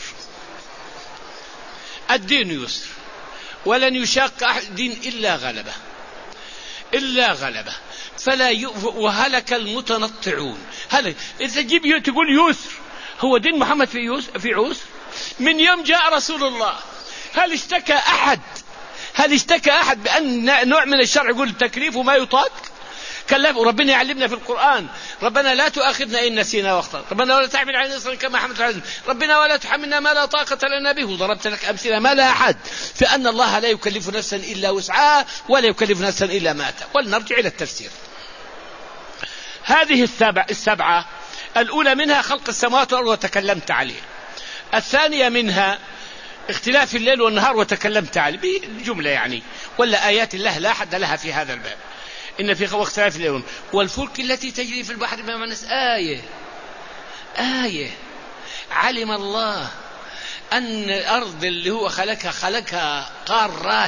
الدين يسر، ولن يشاق أحد دين إلا غلبه إلا غلبه فلا ي... وهلك المتنطعون. هلك إذا تجيب تقول يسر، هو دين محمد في يسر في عسر؟ من يوم جاء رسول الله هل اشتكى أحد هل اشتكى أحد بأن نوع من الشرع يقول التكليف وما يطاق؟ كلف. وربنا يعلمنا في القرآن ربنا لا تؤاخذنا إن نسينا واخطأنا، ربنا ولا تحمل علينا إصرا كما حملت على غيرنا، ربنا ولا تحملنا ما لا طاقة لنا به. وضربت لك أمثلة ما لها حد، فأن الله لا يكلف نفسا إلا وسعها ولا يكلف نفسا إلا ما آتاها. ولنرجع إلى التفسير. هذه السبع السبعة الأولى منها خلق السماوات والأرض وتكلمت عليه. الثانية منها اختلاف الليل والنهار وتكلمت عليه بجملة يعني، ولا آيات الله لا حد لها في هذا الباب. إن في اختلاف الليل والفلك التي تجري في البحر بما نس آية آية علم الله أن الأرض اللي هو خلقها خلقها قارات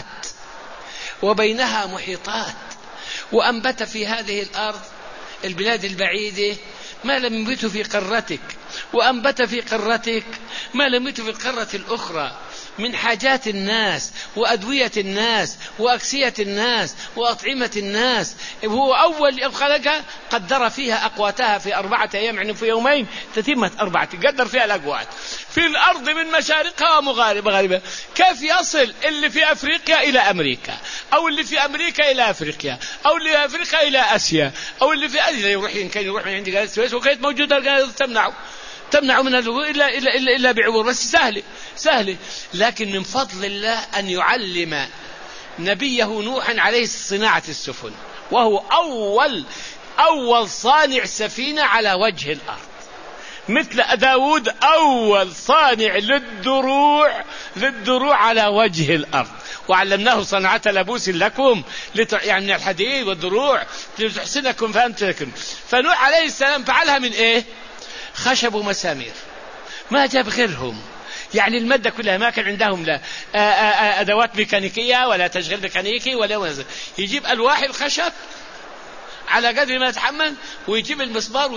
وبينها محيطات، وأنبت في هذه الأرض البلاد البعيدة ما لم ينبت في قارتك، وأنبت في قارتك ما لم ينبت في القارة الأخرى من حاجات الناس وأدوية الناس وأكسية الناس وأطعمة الناس. هو أول يوم خلقها قدر فيها أقواتها في أربعة أيام، يعني في يومين تتمت أربعة، قدر فيها الأقوات في الأرض من مشارقها ومغاربها. كيف يصل اللي في أفريقيا إلى أمريكا، أو اللي في أمريكا إلى أفريقيا، أو اللي في أفريقيا إلى آسيا، أو اللي في آسيا يروح يمكن يروح من عند قناة السويس وكانت موجودة القناة تمنعه تمنع من الوضوء إلا, إلا, إلا, إلا بعبور، بس سهل سهل. لكن من فضل الله أن يعلم نبيه نوح عليه صناعة السفن، وهو أول أول صانع سفينة على وجه الأرض، مثل داود أول صانع للدروع للدروع على وجه الأرض. وعلمناه صنعة لبوس لكم يعني من الحديد والدروع لتحسنكم فأمتلكم. فنوح عليه السلام فعلها من إيه؟ خشب ومسامير، ما جاب غيرهم، يعني المادة كلها ما كان عندهم لا أدوات ميكانيكية ولا تشغيل ميكانيكي ولا وزن. يجيب ألواح الخشب على قدر ما يتحمل، ويجيب المسمار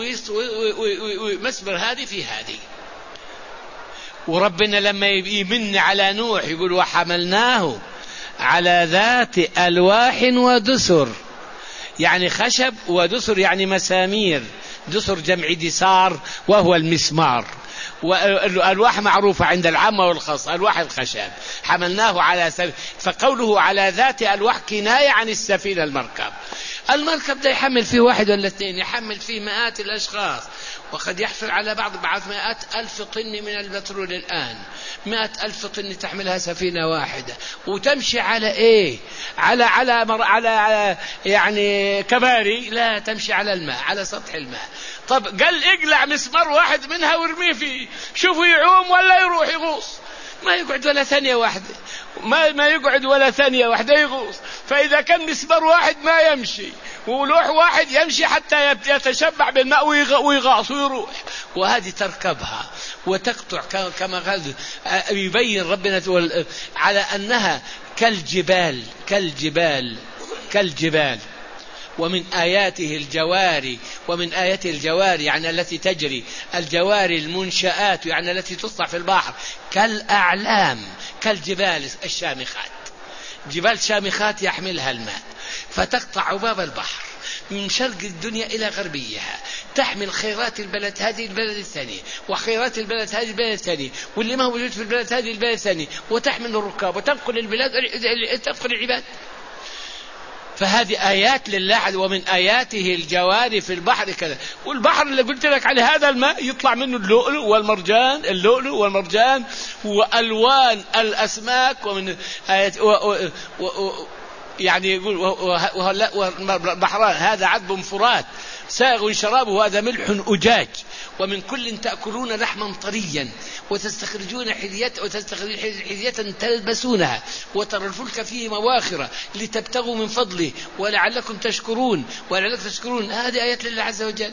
ويمسمر هذه في هذه. وربنا لما يمن على نوح يقول وحملناه على ذات ألواح ودسر، يعني خشب ودسر يعني مسامير، دسر جمع دسار وهو المسمار. والألواح معروفة عند العامة والخاص، ألواح الخشب. حملناه على سفينة، فقوله على ذات ألواح كناية عن السفينة المركب. المركب ده يحمل فيه واحد ولا اثنين، يحمل فيه مئات الأشخاص، وقد يحصل على بعض بعض مئات ألف طن من البترول الآن. مئة ألف طن تحملها سفينة واحدة، وتمشي على إيه؟ على على مر على, على يعني كباري، لا تمشي على الماء، على سطح الماء. طب قال اقلع مسمار واحد منها وارميه فيه، شوفوا يعوم ولا يروح يغوص، ما يقعد ولا ثانية واحدة، ما ما يقعد ولا ثانية واحدة يغوص. فإذا كان مسمار واحد ما يمشي، ولوح واحد يمشي حتى يتشبع بالماء ويغاص ويروح. وهذه تركبها وتقطع كما قال، يبين ربنا على أنها كالجبال كالجبال كالجبال. ومن آياته الجواري، ومن آياته الجواري يعني التي تجري، الجواري المنشآت يعني التي تصنع في البحر، كالأعلام كالجبال الشامخات. جبال شامخات يحملها الماء فتقطع عباب البحر من شرق الدنيا إلى غربيها، تحمل خيرات البلد هذه البلد الثانية، وخيرات البلد هذه البلد الثانية، واللي ما هو موجود في البلد هذه البلد الثانية، وتحمل الركاب وتنقل البلاد تنقل العباد. فهذه آيات لله. ومن آياته الجواري في البحر كذا. والبحر اللي قلت لك على هذا الماء يطلع منه اللؤلؤ والمرجان، اللؤلؤ والمرجان وألوان الأسماك. ومن آيات و و و يعني يقول والبحران هذا عذب فرات سائغ شرابه وهذا ملح أجاج ومن كل تأكلون لحما طريا وتستخرجون حلية وتستخرجون حلية تلبسونها وترى الفلك فيه مواخر لتبتغوا من فضله ولعلكم تشكرون ولعلكم تشكرون. هذه آيات لله عز وجل.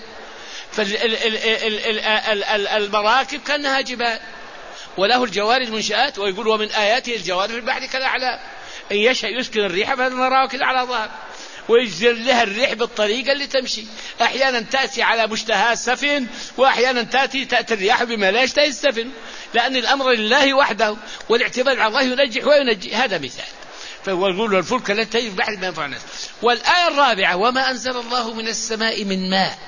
فالمراكب كأنها جبال وله الجوار المنشآت، ويقول ومن آياته الجوار في البحر كالأعلام إن يشأ يسكن الريح فنراه كده على ظهر ويجزل لها الريح بالطريقة اللي تمشي. أحيانا تأتي على مشتهى السفن وأحيانا تأتي تأتي الرياح بما لا يشتهي السفن، لأن الأمر لله وحده والاعتماد على الله ينجح وينجي. هذا مثال. فهو يقول الفلك التي تجري في البحر بما ينفع الناس. والآية الرابعة وما أنزل الله من السماء من ماء.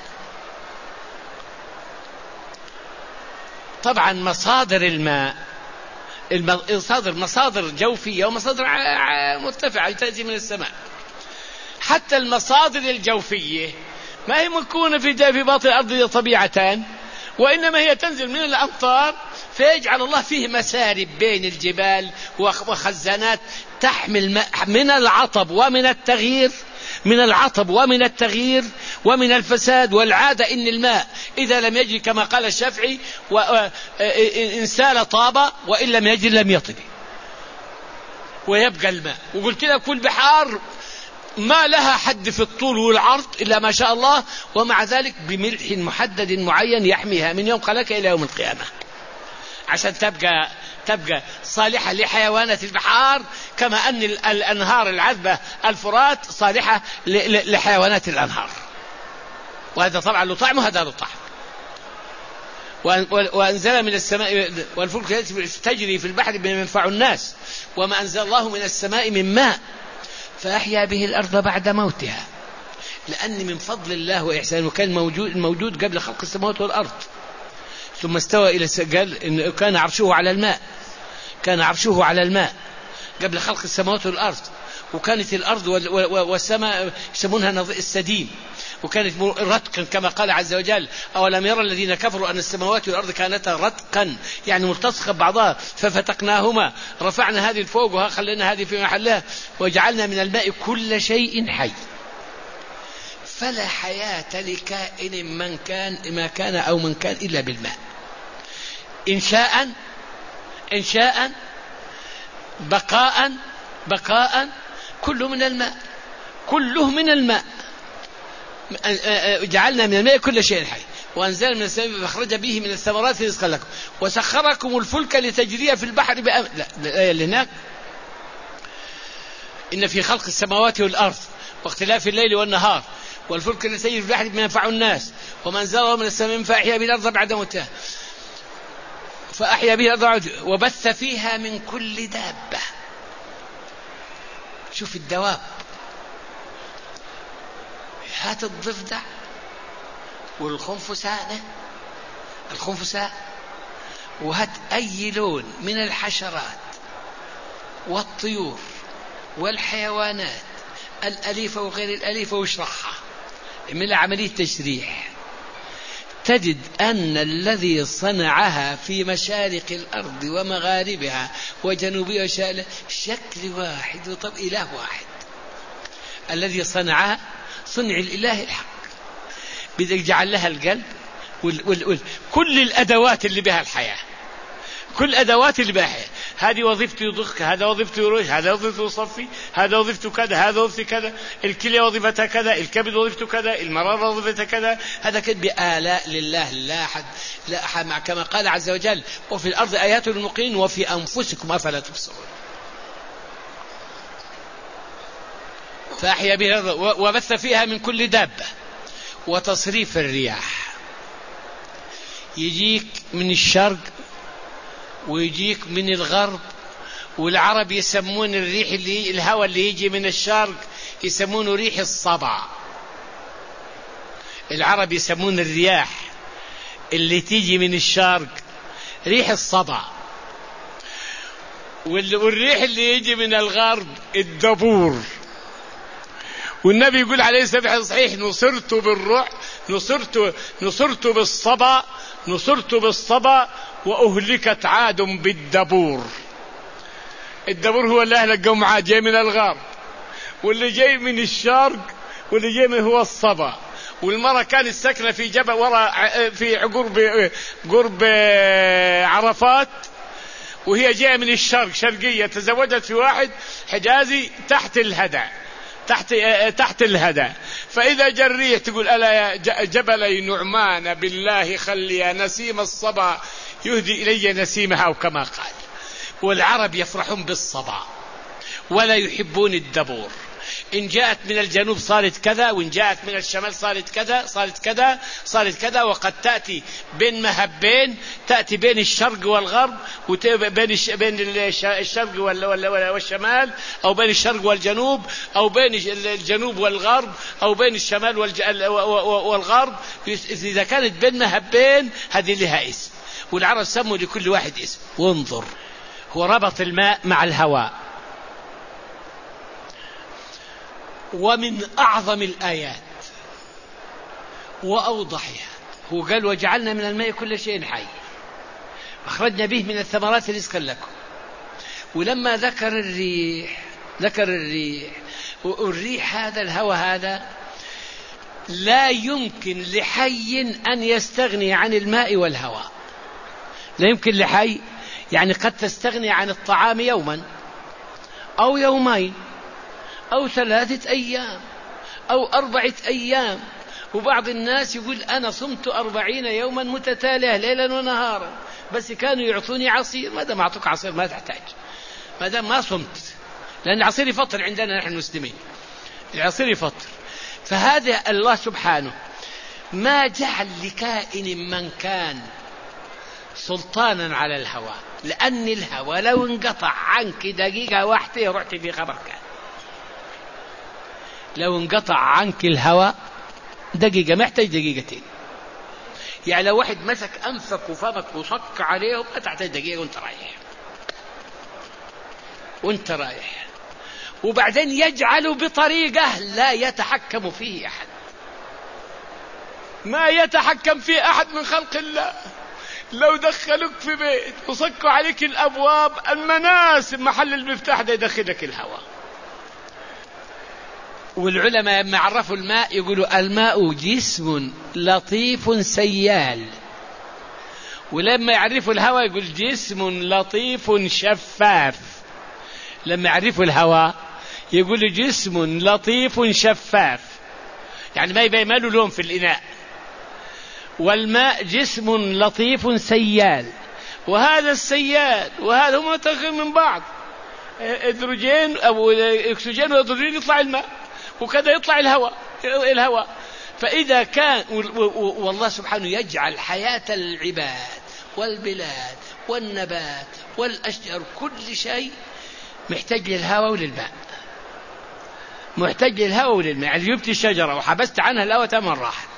طبعا مصادر الماء مصادر مصادر جوفية ومصادر مرتفعة تأتي من السماء. حتى المصادر الجوفية ما هي مكونة في في باطن الأرض طبيعتان، وإنما هي تنزل من الأمطار فيجعل الله فيه مسارب بين الجبال وخزانات تحمل ماء من العطب ومن التغيير من العطب ومن التغيير ومن الفساد. والعادة إن الماء إذا لم يجري كما قال الشافعي إن سال طاب وإن لم يجري لم يطب ويبقى الماء. وقلت لك البحار ما لها حد في الطول والعرض إلا ما شاء الله، ومع ذلك بملح محدد معين يحميها من يوم خلقك إلى يوم القيامة عشان تبقى تبقى صالحة لحيوانات البحار، كما أن الأنهار العذبة الفرات صالحة لحيوانات الأنهار. وهذا طبعا له طعم وهذا له طعم. وأنزل من السماء والفلك تجري في البحر بما ينفع الناس وما أنزل الله من السماء من ماء فأحيا به الأرض بعد موتها. لأن من فضل الله وإحسانه كان موجود موجود قبل خلق السماوات والأرض، ثم استوى إلى قال إن كان عرشه على الماء كان عرشه على الماء قبل خلق السماوات والأرض. وكانت الأرض والسماء يسمونها السديم، وكانت رتقا كما قال عز وجل أولم يرى الذين كفروا أن السماوات والأرض كانتا رتقا يعني ملتصقة بعضها ففتقناهما رفعنا هذه الفوق وخلينا هذه في محلها وجعلنا من الماء كل شيء حي. فلا حياة لكائن من كان ما كان أو من كان إلا بالماء، إنشاء إنشاء بقاء بقاء كله من الماء كله من الماء. جعلنا من الماء كل شيء حي وأنزل من السماء فأخرج به من الثمرات رزقا لكم وسخركم الفلك لتجري في البحر بأمر. لا الآية اللي هناك إن في خلق السماوات والأرض واختلاف الليل والنهار والفلك التي تجري في البحر بما ينفع الناس وما أنزل الله من السماء فأحيا به الأرض بعد موتها فأحيا به الأرض وبث فيها من كل دابة. شوف الدواب، هات الضفدع والخنفساء الخنفساء وهات أي لون من الحشرات والطيور والحيوانات الأليفة وغير الأليفة واشرحها من عملية تشريح، تجد أن الذي صنعها في مشارق الأرض ومغاربها وجنوبها وشمالها شكل واحد وطب إله واحد. الذي صنعها صنع الإله الحق بدك جعل لها القلب وال وال وال كل الأدوات اللي بها الحياة كل أدوات اللي بها الحياة. هذه وظيفته يضخ، هذا وظيفته يروج، هذا وظيفته يصفي، هذا وظيفته كذا، هذا وظيفته كذا، الكلى وظيفتها كذا، الكبد وظيفته كذا، المرارة وظيفتها كذا. هذا كذا بآلاء لله لا أحد لا أحد كما قال عز وجل وفي الأرض آيات للموقنين وفي أنفسكم أفلا تبصرون. فأحيا بها وبث فيها من كل دابة وتصريف الرياح. يجيك من الشرق ويجيك من الغرب، والعرب يسمون الريح اللي الهواء اللي يجي من الشرق يسمونه ريح الصبع. العرب يسمون الرياح اللي تيجي من الشرق ريح الصبع، والريح اللي يجي من الغرب الدبور. والنبي يقول عليه الصلاة صحيح نصرت بالرعب نصرت نصرت بالصبا نصرت بالصبا وأهلكت عاد بالدبور. الدبور هو اللي أهلك قوم عاد جاي من الغرب، واللي جاي من الشرق واللي جاي من هو الصبا. والمرأة كانت ساكنة في جبل وراء في قرب قرب عرفات، وهي جاية من الشرق شرقية، تزوجت في واحد حجازي تحت الهدى تحت تحت الهدى. فإذا جريه تقول ألا يا جبلي نعمان بالله خلي نسيم الصبا يهدي إلي نسيمها، أو كما قال. والعرب يفرحون بالصبا ولا يحبون الدبور. إن جاءت من الجنوب صارت كذا، وإن جاءت من الشمال صارت كذا صارت كذا صارت كذا. وقد تأتي بين مهبين، تأتي بين الشرق والغرب، وبين بين الشرق والشمال، أو بين الشرق والجنوب، أو بين الجنوب والغرب، أو بين الشمال والغرب. إذا كانت بين مهبين هذه لها اسم، والعرب سموا لكل واحد اسم. وانظر، هو ربط الماء مع الهواء. ومن أعظم الآيات وأوضحها هو قال وجعلنا من الماء كل شيء حي أخرجنا به من الثمرات رزقا لكم. ولما ذكر الريح ذكر الريح والريح هذا الهواء هذا لا يمكن لحي أن يستغني عن الماء والهواء. لا يمكن لحي، يعني قد تستغني عن الطعام يوما أو يومين أو ثلاثة أيام أو أربعة أيام. وبعض الناس يقول أنا صمت أربعين يوما متتالية ليلا ونهارا، بس كانوا يعطوني عصير. ما دام أعطوك عصير ما تحتاج، ما دام ما صمت، لأن العصير يفطر عندنا نحن المسلمين، العصير يفطر. فهذا الله سبحانه ما جعل لكائن من كان سلطانا على الهواء، لأن الهواء لو انقطع عنك دقيقة واحدة رحت في خبر كان. لو انقطع عنك الهواء دقيقة، محتاج دقيقتين. يعني لو واحد مسك أنفك وفمك وصك عليه ما تحتاج دقيقة وانت رايح وانت رايح. وبعدين يجعله بطريقة لا يتحكم فيه أحد، ما يتحكم فيه أحد من خلق الله. لو دخلوك في بيت وصكوا عليك الأبواب المناسب محل المفتاح ده يدخلك الهواء. والعلماء لما عرفوا الماء يقولوا الماء جسم لطيف سيال، ولما يعرفوا الهواء يقول جسم لطيف شفاف. لما يعرفوا الهواء يقول جسم لطيف شفاف، يعني ما يبين ماله لون في الإناء. والماء جسم لطيف سيال، وهذا السيال وهذا هم متغير من بعض، هيدروجين أو أكسجين وهيدروجين يطلع الماء، وكذا يطلع الهواء الهواء فإذا كان والله سبحانه يجعل حياة العباد والبلاد والنبات والأشجار كل شيء محتاج للهواء وللماء، محتاج للهواء وللماء. يعني جبت الشجرة وحبست عنها الهواء تمام راحت.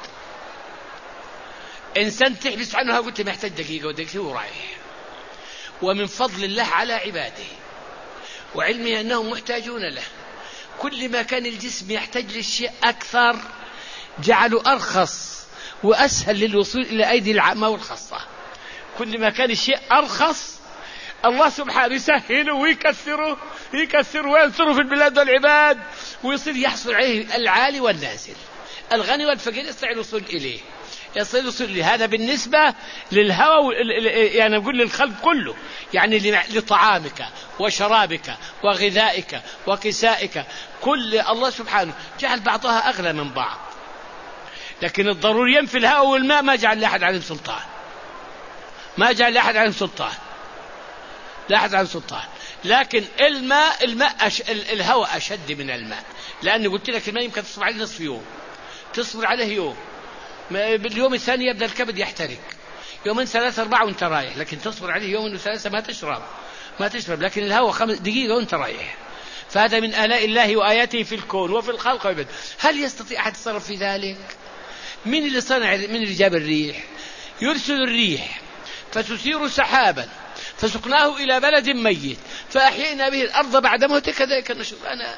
إنسان تحبس عنها قلت محتاج دقيقة ودقيقة ورايح. ومن فضل الله على عباده وعلمه أنهم محتاجون له، كل ما كان الجسم يحتاج للشيء أكثر جعله أرخص وأسهل للوصول إلى أيدي العامة والخاصة. كل ما كان الشيء أرخص الله سبحانه يسهله ويكثره يكثره وينثره في البلاد والعباد، ويصير يحصل عليه العالي والنازل، الغني والفقير يستطيع الوصول إليه، يصير الوصول إليه. هذا بالنسبة للهوى، يعني أقول للخلق كله، يعني لطعامك وشرابك وغذائك وكسائك، كل الله سبحانه جعل بعضها أغلى من بعض. لكن الضروري ينفي الهواء والماء ما جعل لأحد عليهم سلطان، ما جعل لأحد عليهم سلطان، لا أحد عليهم سلطان. لكن الماء الماء أش... الهواء أشد من الماء، لأنه قلت لك الماء يمكن تصبر عليه نصف يوم، تصبر عليه يوم، باليوم الثاني يبدأ الكبد يحترق، يومين ثلاثة أربعة وانت رايح. لكن تصبر عليه يومين وثلاثة ما تشرب ما تشرب لكن الهواء خمس دقيقة وانت رايح. فهذا من آلاء الله وآياته في الكون وفي الخلق والعباد. هل يستطيع أحد يتصرف في ذلك؟ من اللي صنع؟ من اللي جاب الريح؟ يرسل الريح فتثير سحابا فسقناه إلى بلد ميت فأحيينا به الأرض بعد موته كذلك النشور. أنا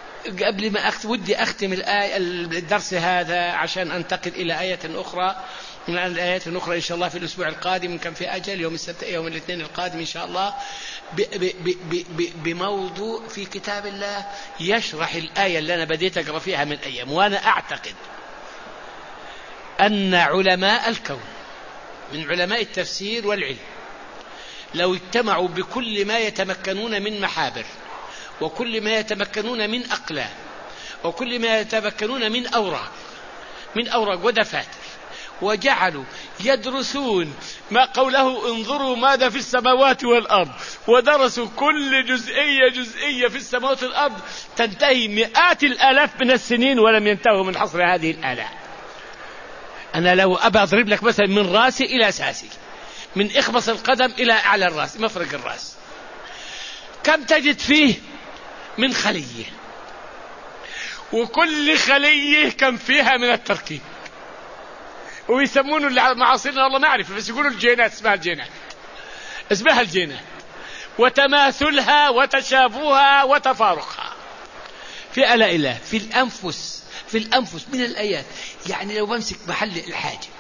قبل ما أخت ودي أختم الآية الدرس هذا عشان أنتقل إلى آية أخرى من الآيات الأخرى إن شاء الله في الأسبوع القادم، كان في أجل يوم السبت يوم الاثنين القادم إن شاء الله، بموضوع في كتاب الله يشرح الآية اللي أنا بديت أقرأ فيها من أيام. وأنا أعتقد أن علماء الكون من علماء التفسير والعلم لو اجتمعوا بكل ما يتمكنون من محابر، وكل ما يتمكنون من أقلام، وكل ما يتمكنون من أوراق من أوراق ودفاتر، وجعلوا يدرسون ما قوله انظروا ماذا في السماوات والأرض، ودرسوا كل جزئية جزئية في السماوات والأرض، تنتهي مئات الآلاف من السنين ولم ينتهوا من حصر هذه الآلاف. أنا لو أبى أضرب لك مثلا من راسي إلى ساسي، من إخبص القدم إلى أعلى الرأس، مفرق الرأس، كم تجد فيه من خلية، وكل خلية كم فيها من التركيب، ويسمونه اللي معاصرنا والله ما أعرف، بس يقولوا الجينات، اسمها الجينات، اسمها الجينات، وتماثلها وتشابهها وتفارقها في آلاء الله، في الأنفس في الأنفس من الآيات. يعني لو بمسك محل الحاجب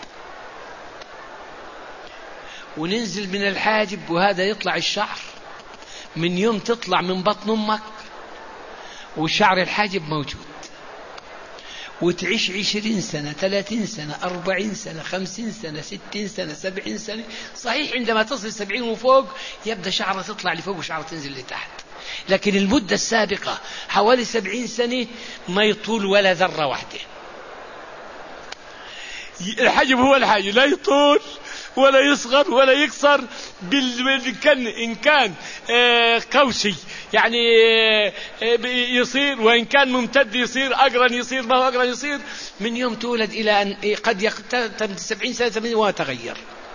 وننزل من الحاجب وهذا يطلع الشعر من يوم تطلع من بطن أمك وشعر الحاجب موجود، وتعيش عشرين سنة ثلاثين سنة أربعين سنة خمسين سنة ستين سنة سبعين سنة، صحيح عندما تصل سبعين وفوق يبدأ شعره تطلع لفوق وشعره تنزل لتحت، لكن المدة السابقة حوالي سبعين سنة ما يطول ولا ذرة واحدة. الحجب هو الحاجب، لا يطول ولا يصغر ولا يكسر، إن كان قوسي يعني يصير، وإن كان ممتد يصير، أقرن يصير، ما هو أقرن يصير، من يوم تولد إلى أن قد يقتل سبعين سنة ثمانين وتغير.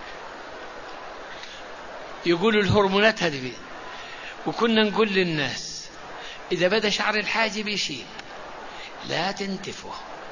يقولوا الهرمونات هذه، وكنا نقول للناس إذا بدأ شعر الحاجب يشيب لا تنتفه،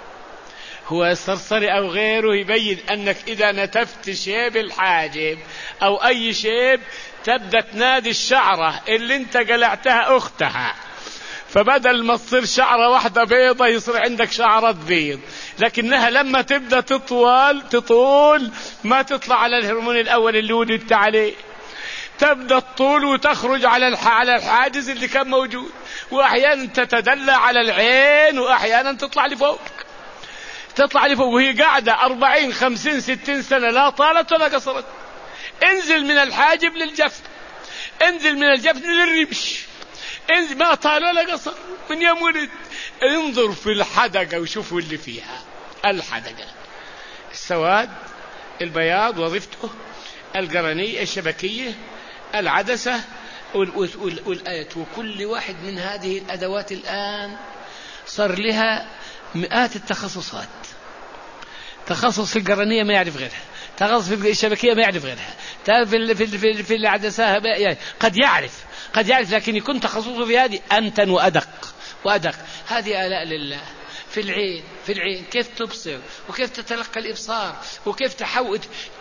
هو الصرصري أو غيره يبين أنك إذا نتفت شيب الحاجب أو أي شيب تبدأ تنادي الشعرة اللي انت قلعتها أختها، فبدل ما تصير شعرة واحدة بيضة يصير عندك شعرة بيض، لكنها لما تبدأ تطول تطول ما تطلع على الهرمون الأول اللي ولدت عليه، تبدأ تطول وتخرج على على الحاجز اللي كان موجود، وأحيانا تتدلى على العين، وأحيانا تطلع لفوق تطلع لفوق وهي قاعدة أربعين خمسين ستين سنة لا طالت ولا قصرت. انزل من الحاجب للجفن، انزل من الجفن للرمش، انزل ما طال ولا قصر من يوم ولد. انظر في الحدقة وشوفوا اللي فيها، الحدقة السواد البياض وظيفته، القرنية الشبكية العدسة والآيات، وكل واحد من هذه الأدوات الآن صار لها مئات التخصصات. تخصص القرنية ما يعرف غيرها، تخصص في الشبكية ما يعرف غيرها، في في في العدسة قد يعرف قد يعرف لكن يكون تخصصه في هذه أمتن وأدق وأدق. هذه آلاء لله في العين في العين كيف تبصر وكيف تتلقى الإبصار وكيف تحاول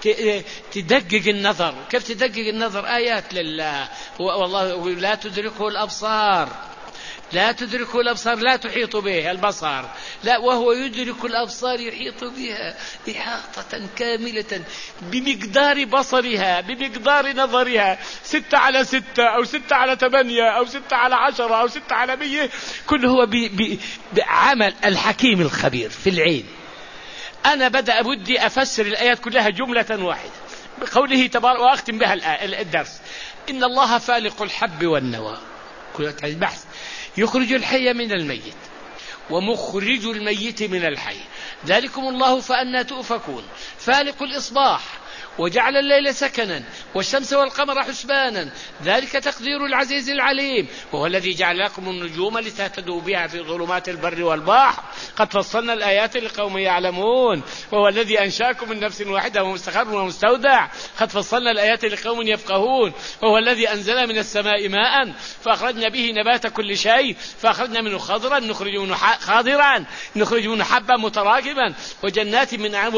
تدقق النظر وكيف تدقق النظر. آيات لله والله لا تدركه الأبصار لا تدركه الأبصار لا تحيط به البصر، لا وهو يدرك الأبصار يحيط بها إحاطة كاملة بمقدار بصرها بمقدار نظرها، ستة على ستة أو ستة على ثمانية أو ستة على عشرة أو ستة على مية، كل هو بعمل الحكيم الخبير في العين. أنا بدأ بدي أفسر الآيات كلها جملة واحدة بقوله تبارك، وأختم بها الدرس: إن الله فالق الحب والنوى، كل بحث يخرج الحي من الميت ومخرج الميت من الحي، ذلكم الله فأنى تؤفكون، فالق الإصباح وجعل الليل سكنا والشمس والقمر حسبانا، ذلك تقدير العزيز العليم، وهو الذي جعل لكم النجوم لتهتدوا بها في ظلمات البر والبحر، قد فصلنا الآيات لقوم يعلمون، وهو الذي أنشأكم من نفس واحدة ومستقر ومستودع، قد فصلنا الآيات لقوم يفقهون، وهو الذي أنزل من السماء ماء فأخرجنا به نبات كل شيء فأخرجنا منه خضرا نخرج منه خاضرا نخرج منه حبا متراكبا وجنات من عنب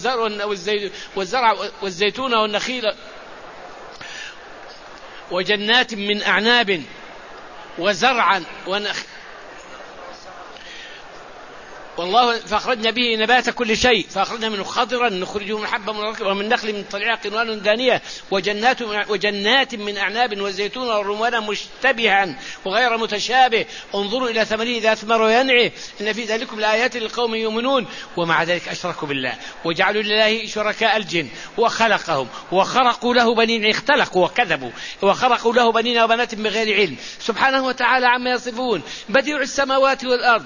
والزرع والزيتون والنخيل وجنات من أعناب وزرعا ونخ والله فأخرجنا به نبات كل شيء فأخرجنا منه خضرا نخرجه من حبة من ومن نخل من طلعها قنوان دانية وجنات وجنات من أعناب والزيتون والرمان مشتبها وغير متشابه انظروا إلى ثمره إذا أثمر وينعه إن في ذلكم لآيات لقوم يؤمنون. ومع ذلك أشركوا بالله وجعلوا لله شركاء الجن وخلقهم وخرقوا له بنين اختلقوا وكذبوا وخرقوا له بنين وبنات بغير علم سبحانه وتعالى عما يصفون. بديع السماوات والأرض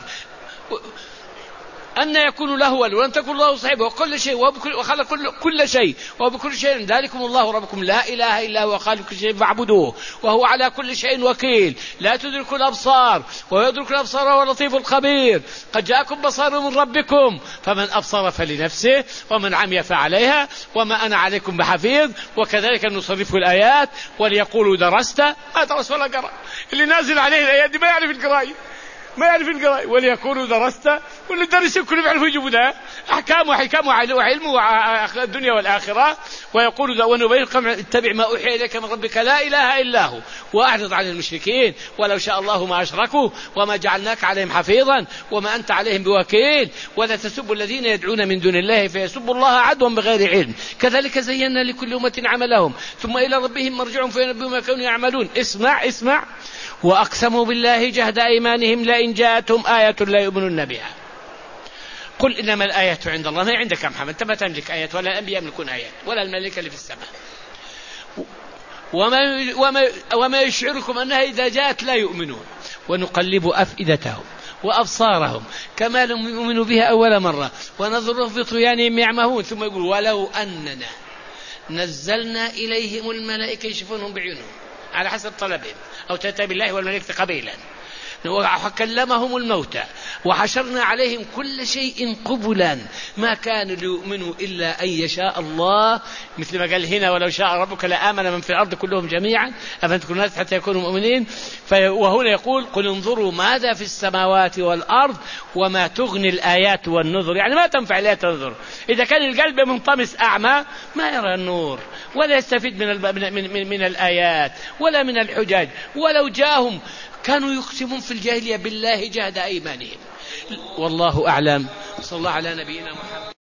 أن يكون له ولد ولم تكن له صاحبه وكل شيء وخلق كل, كل شيء وبكل شيء ذلكم الله ربكم لا إله إلا هو خالق كل شيء فاعبدوه وهو على كل شيء وكيل لا تدرك الأبصار ويدرك الأبصار وهو اللطيف الخبير. قد جاءكم بصائر من ربكم فمن أبصر فلنفسه ومن عمي فعليها وما أنا عليكم بحفيظ. وكذلك نصرف الآيات وليقولوا درست ما درس ولا قرأ اللي نازل عليه الآيات دي ما يعرف القراءة ما يعرف القراءة وليقولوا درست واللي درس كله يعرف يجيبوا ده أحكام وحكام وعلم الدنيا والآخرة. ويقولوا ونبين قوم اتبع ما أوحي إليك من ربك لا إله إلا هو وأعرض عن المشركين ولو شاء الله ما أشركوا وما جعلناك عليهم حفيظا وما أنت عليهم بوكيل ولا تسبوا الذين يدعون من دون الله فيسبوا الله عدوا بغير علم كذلك زينا لكل أمة عملهم ثم إلى ربهم مرجعهم فينبئهم ما كانوا يعملون. اسمع اسمع وأقسموا بالله جهد أيمانهم لئن جاءتهم آية لا يؤمنون بها قل إنما الآية عند الله. ما عندك يا محمد أنت ما تملك آيات ولا الأنبياء يملكون آيات ولا الملائكة اللي في السماء وما, وما, وما يشعركم أنها إذا جاءت لا يؤمنون ونقلب أفئدتهم وأبصارهم كما لم يؤمنوا بها أول مرة ونظرهم في طغيانهم يعمهون ثم يقول ولو أننا نزلنا إليهم الملائكة يشوفونهم بعيونهم على حسب طلبهم أو تأتي بالله والملائكة قبيلا وكلمهم الموتى وحشرنا عليهم كل شيء قبلا ما كانوا ليؤمنوا إلا أن يشاء الله مثل ما قال هنا ولو شاء ربك لآمن من في الأرض كلهم جميعا أفأنتم الناس حتى يكونوا مؤمنين. وهنا يقول قل انظروا ماذا في السماوات والأرض وما تغني الآيات والنذر يعني ما تنفع الآيات والنذر إذا كان القلب منطمس أعمى ما يرى النور ولا يستفيد من, من, من, من الآيات ولا من الحجاج. ولو جاءهم كانوا يقسمون في الجاهلية بالله جهد أيمانهم. والله أعلم. صلى الله على نبينا محمد.